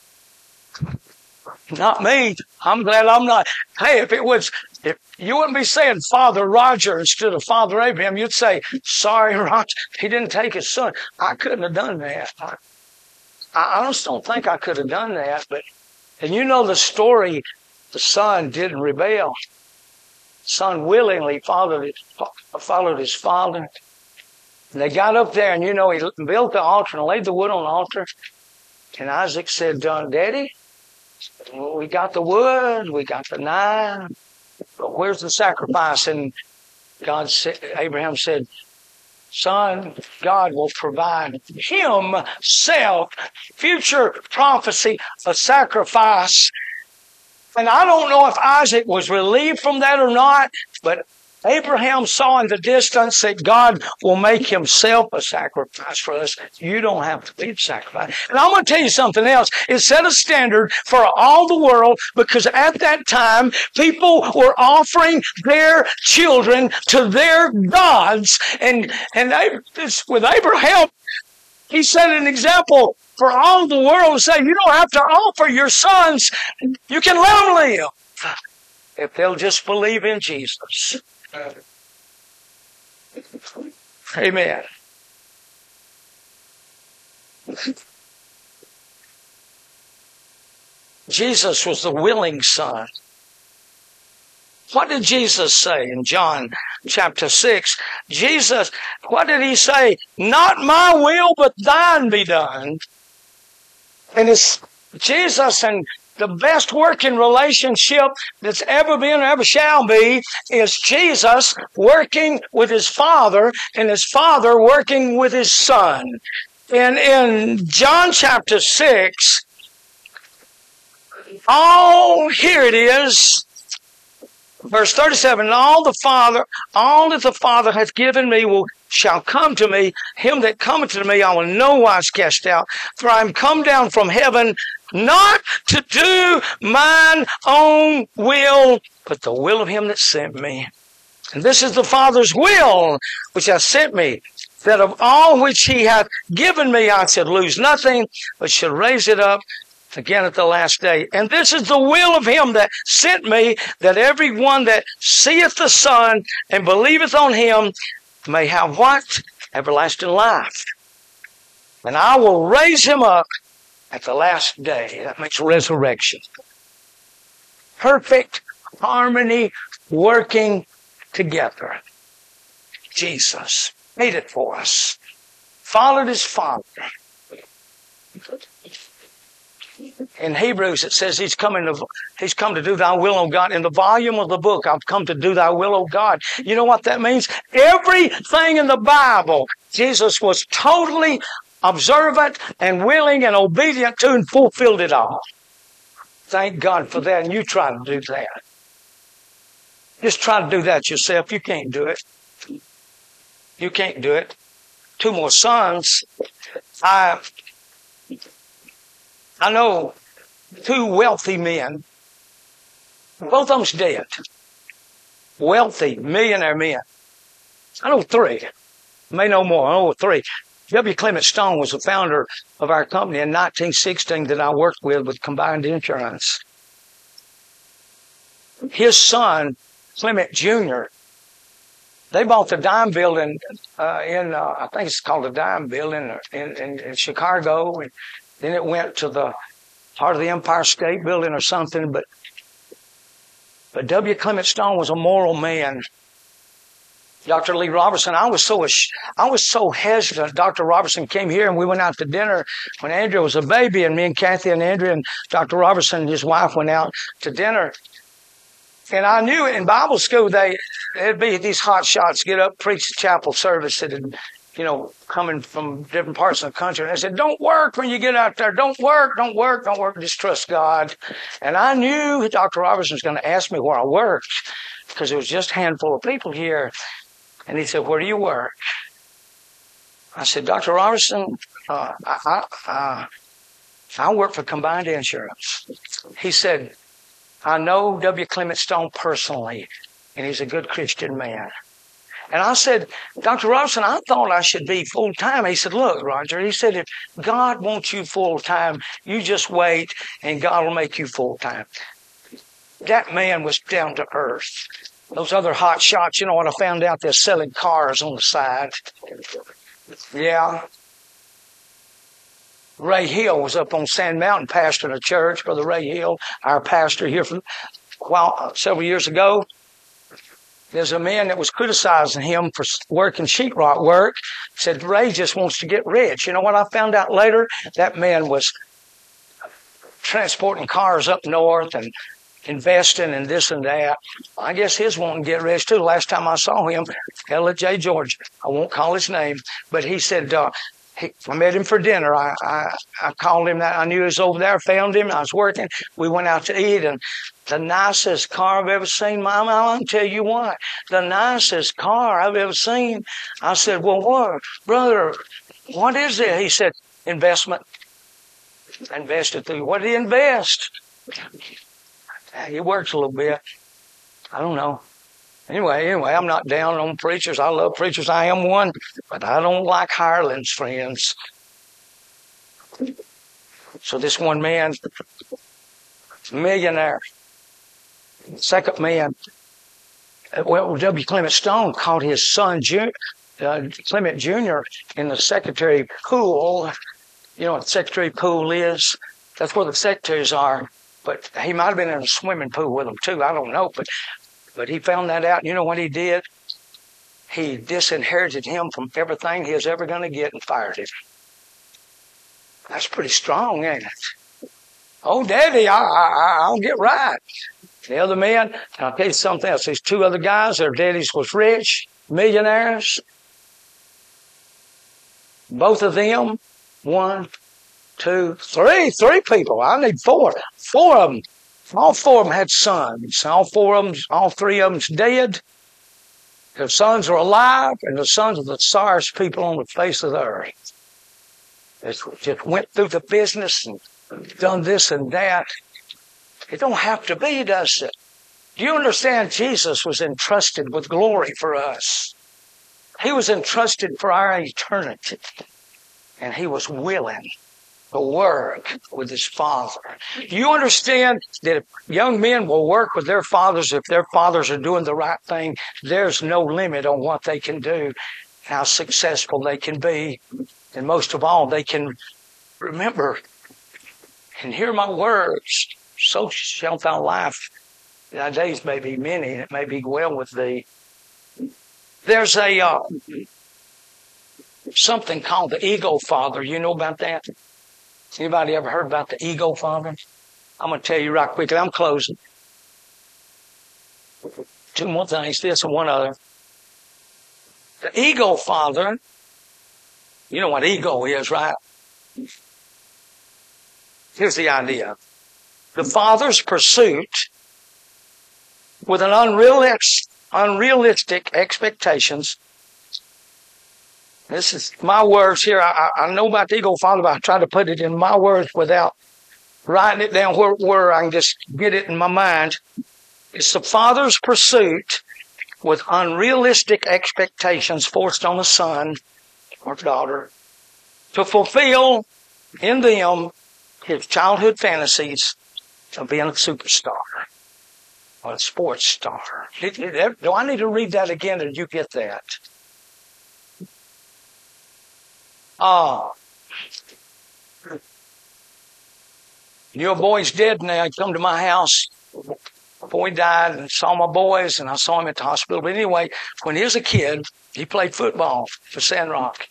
Speaker 1: Not me. I'm glad I'm not. Hey, if it was, if you wouldn't be saying Father Roger instead of Father Abraham, you'd say, sorry, Roger, he didn't take his son. I couldn't have done that. I, I just don't think I could have done that. But, and you know the story, the son didn't rebel. The son willingly followed his, followed his father. And they got up there, and you know, he built the altar and laid the wood on the altar. And Isaac said, John, Daddy, well, we got the wood, we got the knife, but where's the sacrifice? And God said, Abraham said, son, God will provide himself, future prophecy, a sacrifice. And I don't know if Isaac was relieved from that or not, but Abraham saw in the distance that God will make himself a sacrifice for us. You don't have to be the sacrifice. And I'm going to tell you something else. It set a standard for all the world, because at that time, people were offering their children to their gods. And, and they, with Abraham, he set an example for all the world to say, you don't have to offer your sons. You can let them live if they'll just believe in Jesus. Amen. Jesus was the willing son. What did Jesus say in John chapter six? Jesus, what did he say? Not my will, but thine be done. And it's Jesus, and the best working relationship that's ever been or ever shall be is Jesus working with his Father and his Father working with his Son. And in John chapter six, all, here it is, verse thirty-seven, all the Father, all that the Father hath given me will shall come to me. Him that cometh to me I will no wise cast out. For I am come down from heaven, not to do mine own will, but the will of him that sent me. And this is the Father's will which hath sent me, that of all which he hath given me I should lose nothing, but should raise it up again at the last day. And this is the will of him that sent me, that every one that seeth the Son and believeth on him may have what? Everlasting life. And I will raise him up at the last day. That makes resurrection. Perfect harmony working together. Jesus made it for us. Followed his Father. In Hebrews it says he's coming to, he's come to do thy will, O God. In the volume of the book, I've come to do thy will, O God. You know what that means? Everything in the Bible, Jesus was totally observant and willing and obedient to and fulfilled it all. Thank God for that. And you try to do that. Just try to do that yourself. You can't do it. You can't do it. Two more sons. I, I know two wealthy men. Both of them's dead. Wealthy, millionaire men. I know three. May know more. I know three. W. Clement Stone was the founder of our company in nineteen sixteen that I worked with with Combined Insurance. His son, Clement Junior, they bought the Dime Building uh, in, uh, I think it's called the Dime Building in, in, in Chicago. And then it went to the part of the Empire State Building or something. But, but W. Clement Stone was a moral man. Doctor Lee Robertson, I was so I was so hesitant. Doctor Robertson came here and we went out to dinner when Andrea was a baby, and me and Kathy and Andrea and Doctor Robertson and his wife went out to dinner. And I knew in Bible school they there'd be these hot shots get up, preach the chapel service that had, you know, coming from different parts of the country. And they said, don't work when you get out there. Don't work, don't work, don't work. Just trust God. And I knew Doctor Robertson was going to ask me where I worked because there was just a handful of people here. And he said, where do you work? I said, Doctor Robertson, uh, I, I, uh, I work for Combined Insurance. He said, I know W. Clement Stone personally, and he's a good Christian man. And I said, Doctor Robertson, I thought I should be full-time. He said, look, Roger, he said, if God wants you full-time, you just wait, and God will make you full-time. That man was down to earth. Those other hot shots, you know what I found out? They're selling cars on the side. Yeah. Ray Hill was up on Sand Mountain pastoring a church. Brother Ray Hill, our pastor here from a while, uh, several years ago. There's a man that was criticizing him for working sheetrock work. Said, Ray just wants to get rich. You know what I found out later? That man was transporting cars up north and investing and this and that. I guess his wanting to get rich too. Last time I saw him, L J George, I won't call his name, but he said, uh, he, I met him for dinner. I, I, I called him that. I knew he was over there, found him. I was working. We went out to eat, and the nicest car I've ever seen, Mama, I'll tell you what, the nicest car I've ever seen. I said, well, what, brother, what is it? He said, investment. Invested through. What did he invest? He works a little bit. I don't know. Anyway, anyway, I'm not down on preachers. I love preachers. I am one, but I don't like hirelings, friends. So this one man, millionaire. Second man, well, W. Clement Stone caught his son, Jun- uh, Clement Junior, in the secretary pool. You know what the secretary pool is? That's where the secretaries are. But he might have been in a swimming pool with them too. I don't know. But but he found that out. You know what he did? He disinherited him from everything he was ever going to get and fired him. That's pretty strong, ain't it? Oh, Daddy, I, I, I'll get right. The other man, I'll tell you something else. These two other guys, their daddies was rich, millionaires. Both of them, one, two, three, three people. I need four. Four of them. All four of them had sons. All four of them, all three of them's dead. Their sons are alive, and the sons of the sorriest people on the face of the earth. They just went through the business and done this and that. It don't have to be, does it? Do you understand? Jesus was entrusted with glory for us. He was entrusted for our eternity. And he was willing to work with his Father. Do you understand that if young men will work with their fathers, if their fathers are doing the right thing, there's no limit on what they can do, how successful they can be. And most of all, they can remember and hear my words. So shalt thou life. Thy days may be many, and it may be well with thee. There's a uh, something called the ego father. You know about that? Anybody ever heard about the ego father? I'm going to tell you right quickly. I'm closing. Two more things, this and one other. The ego father, you know what ego is, right? Here's the idea. The father's pursuit with an unrealistic, unrealistic expectations. This is my words here. I, I know about the ego father, but I try to put it in my words without writing it down where, where I can just get it in my mind. It's the father's pursuit with unrealistic expectations forced on the son or daughter to fulfill in them his childhood fantasies of being a superstar or a sports star. Do I need to read that again, or did you get that? Ah, uh, your boy's dead now. He come to my house before he died and saw my boys, and I saw him at the hospital. But anyway, when he was a kid, he played football for Sandrock.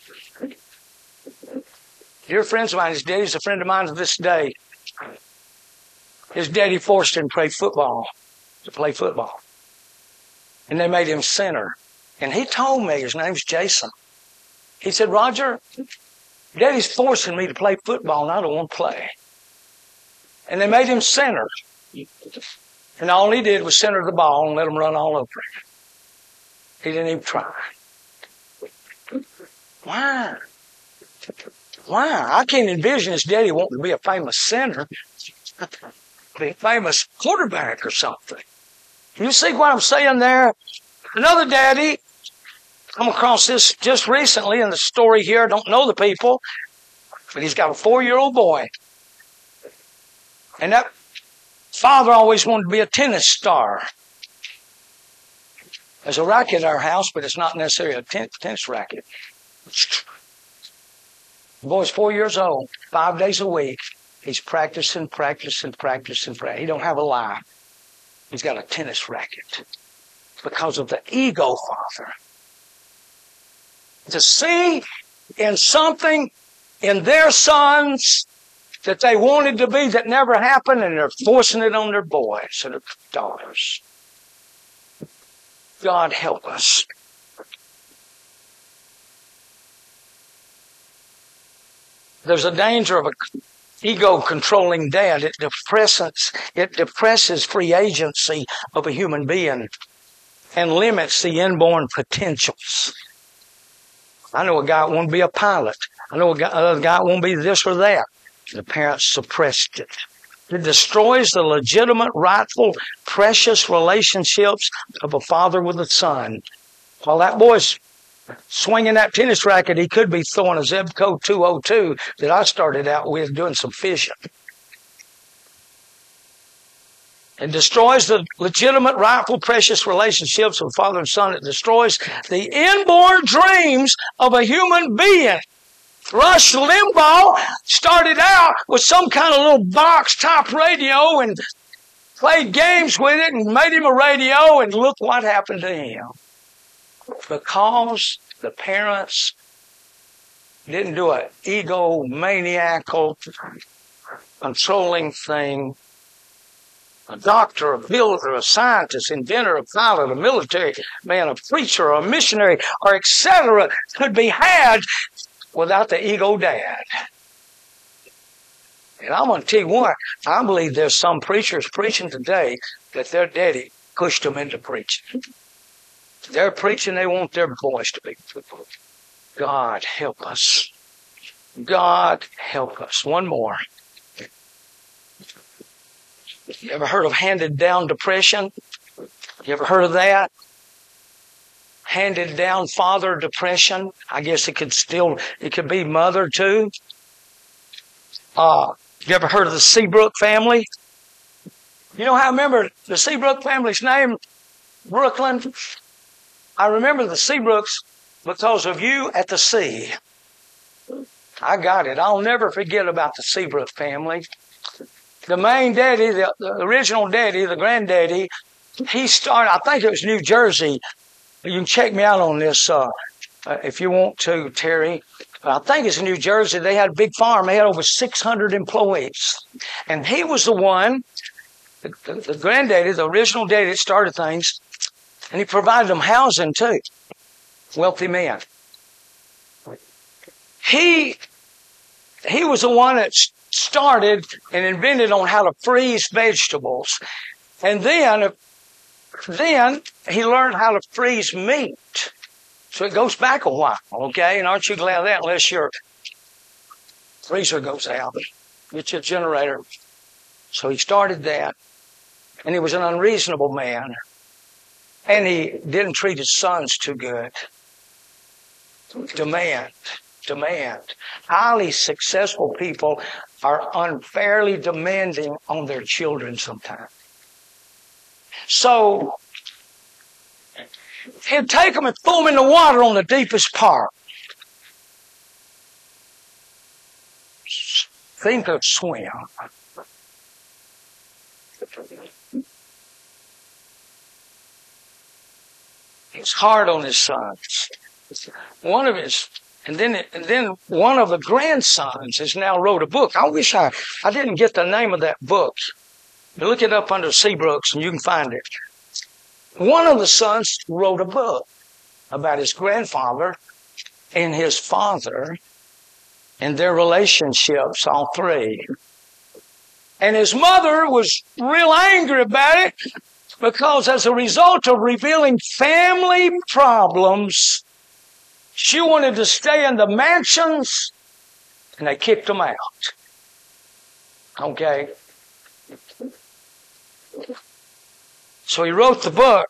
Speaker 1: Dear friends of mine, his daddy's a friend of mine to this day. His daddy forced him to play football, to play football. And they made him center. And he told me, his name's Jason. He said, Roger, Daddy's forcing me to play football and I don't want to play. And they made him center. And all he did was center the ball and let him run all over it. He didn't even try. Why? Why? I can't envision his daddy wanting to be a famous center. Be a famous quarterback or something. You see what I'm saying there? Another daddy, come across this just recently in the story here. I don't know the people, but he's got a four-year-old boy. And that father always wanted to be a tennis star. There's a racket at our house, but it's not necessarily a ten- tennis racket. The boy's four years old, five days a week. He's practicing, practicing, practicing, practicing. He don't have a life. He's got a tennis racket because of the ego father. To see in something in their sons that they wanted to be that never happened, and they're forcing it on their boys and their daughters. God help us. There's a danger of an ego-controlling dad. It depresses, it depresses free agency of a human being and limits the inborn potentials. I know a guy that won't be a pilot. I know a guy, another guy that won't be this or that. The parents suppressed it. It destroys the legitimate, rightful, precious relationships of a father with a son. While that boy's swinging that tennis racket, he could be throwing a Zebco two oh two that I started out with doing some fishing. It destroys the legitimate, rightful, precious relationships of father and son. It destroys the inborn dreams of a human being. Rush Limbaugh started out with some kind of little box-top radio and played games with it and made him a radio, and look what happened to him. Because the parents didn't do an egomaniacal, controlling thing. A doctor, a builder, a scientist, inventor, a pilot, a military man, a preacher, a missionary, or et cetera could be had without the ego dad. And I'm going to tell you what, I believe there's some preachers preaching today that their daddy pushed them into preaching. They're preaching, they want their voice to be. God help us. God help us. One more. You ever heard of handed down depression? You ever heard of that? Handed down father depression. I guess it could still, it could be mother too. Uh, you ever heard of the Seabrook family? You know how I remember the Seabrook family's name? Brooklyn. I remember the Seabrooks because of You at the Sea. I got it. I'll never forget about the Seabrook family. The main daddy, the, the original daddy, the granddaddy, he started, I think it was New Jersey. You can check me out on this uh, uh, if you want to, Terry. I think it's New Jersey. They had a big farm. They had over six hundred employees. And he was the one, the, the, the granddaddy, the original daddy that started things. And he provided them housing too. Wealthy man. He, he was the one that started and invented on how to freeze vegetables. And then, then he learned how to freeze meat. So it goes back a while, okay? And aren't you glad of that? Unless your freezer goes out. Get your generator. So he started that. And he was an unreasonable man. And he didn't treat his sons too good. Demand. Demand. Highly successful people are unfairly demanding on their children sometimes. So, he'd take them and throw them in the water on the deepest part. Think of swim. He's hard on his sons. One of his, and then, and then one of the grandsons has now wrote a book. I wish I, I didn't get the name of that book. You look it up under Seabrooks and you can find it. One of the sons wrote a book about his grandfather and his father and their relationships, all three. And his mother was real angry about it because as a result of revealing family problems, she wanted to stay in the mansions and they kicked him out. Okay? So he wrote the book,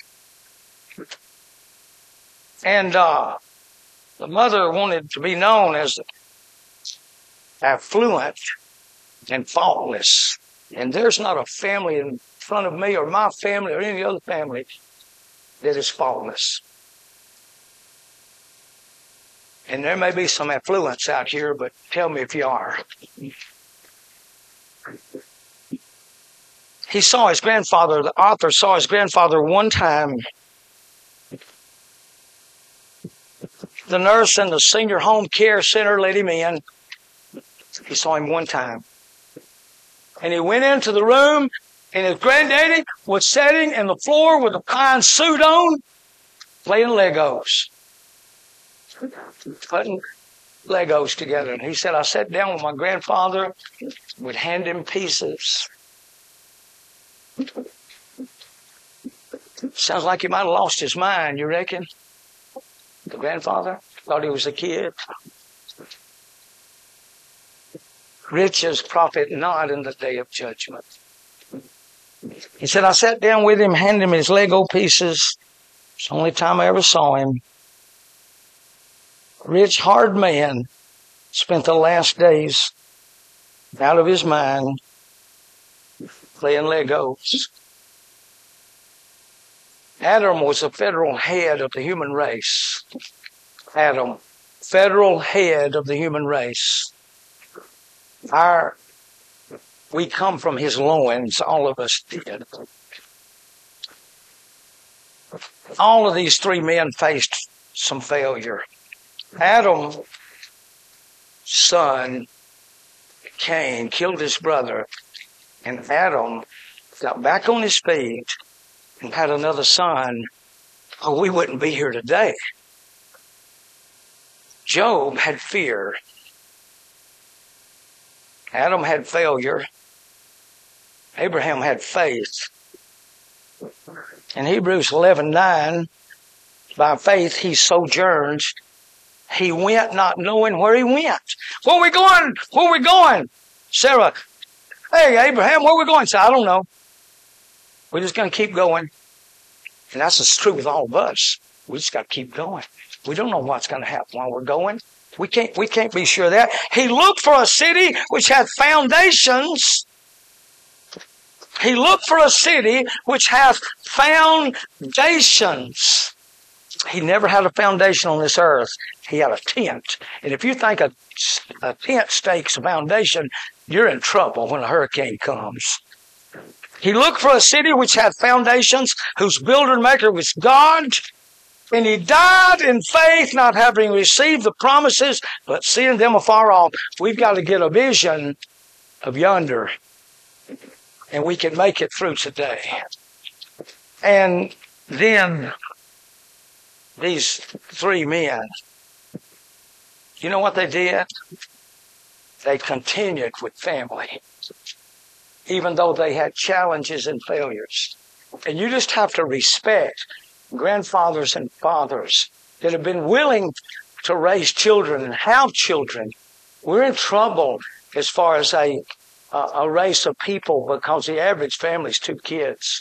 Speaker 1: and uh, the mother wanted to be known as affluent and faultless. And there's not a family in front of me or my family or any other family that is faultless. And there may be some affluence out here, but tell me if you are. He saw his grandfather, the author saw his grandfather one time. The nurse in the senior home care center let him in. He saw him one time. And he went into the room, and his granddaddy was sitting in the floor with a fine suit on, playing Legos. Putting Legos together. And he said, I sat down with my grandfather, would hand him pieces. Sounds like he might have lost his mind, you reckon? The grandfather thought he was a kid. Riches profit not in the day of judgment. He said, I sat down with him, handed him his Lego pieces. It's the only time I ever saw him. Rich, hard man, spent the last days out of his mind playing Legos. Adam was the federal head of the human race. Adam, federal head of the human race. Our, we come from his loins, all of us did. All of these three men faced some failure. Adam's son, Cain, killed his brother, and Adam got back on his feet and had another son. Oh, we wouldn't be here today. Job had fear. Adam had failure. Abraham had faith. In Hebrews eleven nine, By faith he sojourned. He went not knowing where he went. Where are we going? Where are we going? Sarah, hey, Abraham, where are we going? Say, I don't know. We're just going to keep going. And that's the truth with all of us. We just got to keep going. We don't know what's going to happen while we're going. We can't, we can't be sure of that. He looked for a city which had foundations. He looked for a city which hath foundations. He never had a foundation on this earth. He had a tent. And if you think a, a tent stakes a foundation, you're in trouble when a hurricane comes. He looked for a city which had foundations, whose builder and maker was God. And he died in faith, not having received the promises, but seeing them afar off. We've got to get a vision of yonder. And we can make it through today. And then these three men, you know what they did? They continued with family, even though they had challenges and failures. And you just have to respect grandfathers and fathers that have been willing to raise children and have children. We're in trouble as far as a, a race of people because the average family is two kids.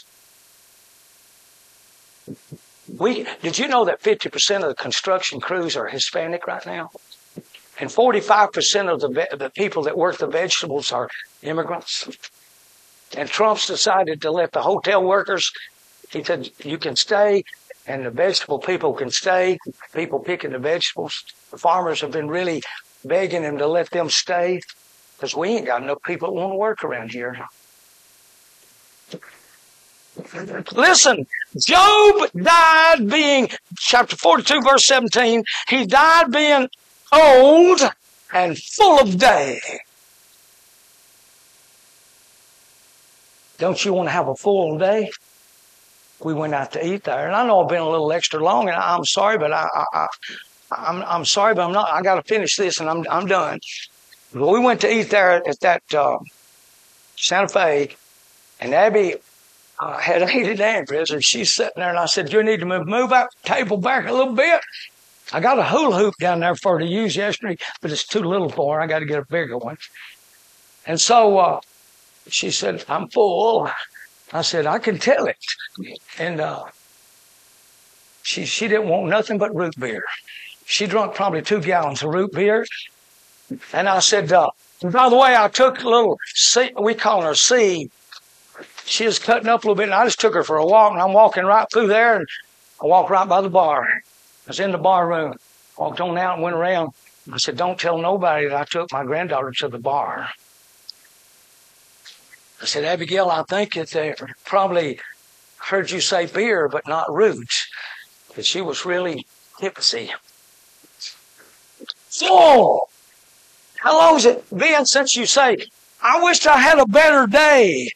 Speaker 1: We, did you know that fifty percent of the construction crews are Hispanic right now? And forty-five percent of the, the people that work the vegetables are immigrants? And Trump's decided to let the hotel workers, he said, you can stay, and the vegetable people can stay. People picking the vegetables. The farmers have been really begging him to let them stay because we ain't got enough people that want to work around here. Listen, Job died being, chapter forty-two, verse seventeen, he died being old and full of day. Don't you want to have a full day? We went out to eat there, and I know I've been a little extra long, and I'm sorry, but I, I, I I'm, I'm sorry, but I'm not. I got to finish this, and I'm, I'm done. But we went to eat there at that uh, Santa Fe, and Abby uh, had ate at Andrews, and she's sitting there, and I said, "You need to move, move that table back a little bit." I got a hula hoop down there for her to use yesterday, but it's too little for her. I got to get a bigger one. And so uh, she said, "I'm full." I said, "I can tell it." And uh, she she didn't want nothing but root beer. She drank probably two gallons of root beer. And I said, uh, by the way, I took a little, C, we call her C. She was cutting up a little bit, and I just took her for a walk, and I'm walking right through there, and I walked right by the bar. I was in the bar room, walked on out and went around. I said, "Don't tell nobody that I took my granddaughter to the bar." I said, "Abigail, I think that they probably heard you say beer, but not roots." But she was really tipsy. Full. How long has it been since you say, "I wish I had a better day"?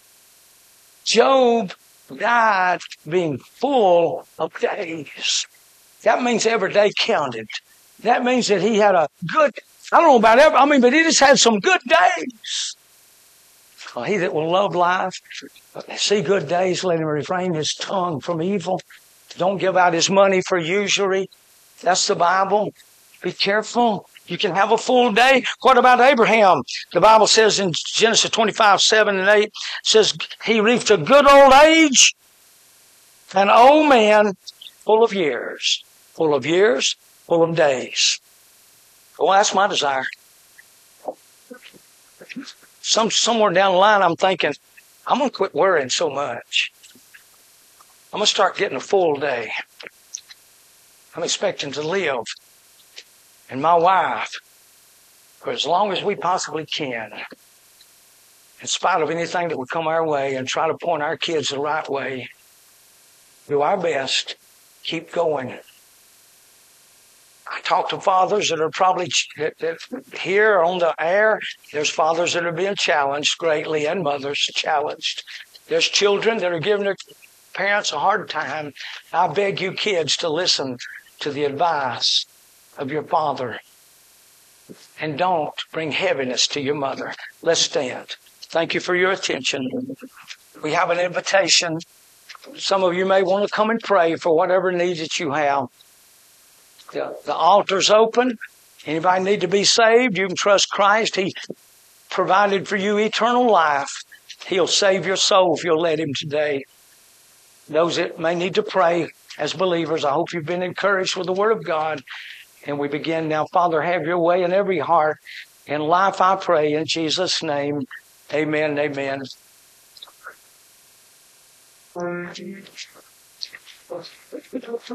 Speaker 1: Job died being full of days. That means every day counted. That means that he had a good, I don't know about every, I mean, but he just had some good days. Well, he that will love life, see good days, let him refrain his tongue from evil. Don't give out his money for usury. That's the Bible. Be careful. You can have a full day. What about Abraham? The Bible says in Genesis twenty-five, seven and eight, says he reached a good old age, an old man full of years, full of years, full of days. Well, that's my desire. Some, somewhere down the line, I'm thinking, I'm going to quit worrying so much. I'm going to start getting a full day. I'm expecting to live. And my wife, for as long as we possibly can, in spite of anything that would come our way, and try to point our kids the right way, do our best, keep going. I talk to fathers that are probably that, that here on the air. There's fathers that are being challenged greatly, and mothers challenged. There's children that are giving their parents a hard time. I beg you kids to listen to the advice of your father, and don't bring heaviness to your mother. Let's stand. Thank you for your attention. We have an invitation Some of you may want to come and pray for whatever needs that you have. The, the altar's open. Anybody need to be saved, you can trust Christ. He provided for you eternal life. He'll save your soul if you'll let Him today. Those that may need to pray as believers, I hope you've been encouraged with the Word of God. And we begin now. Father, have your way in every heart and life, I pray, in Jesus' name. Amen and amen.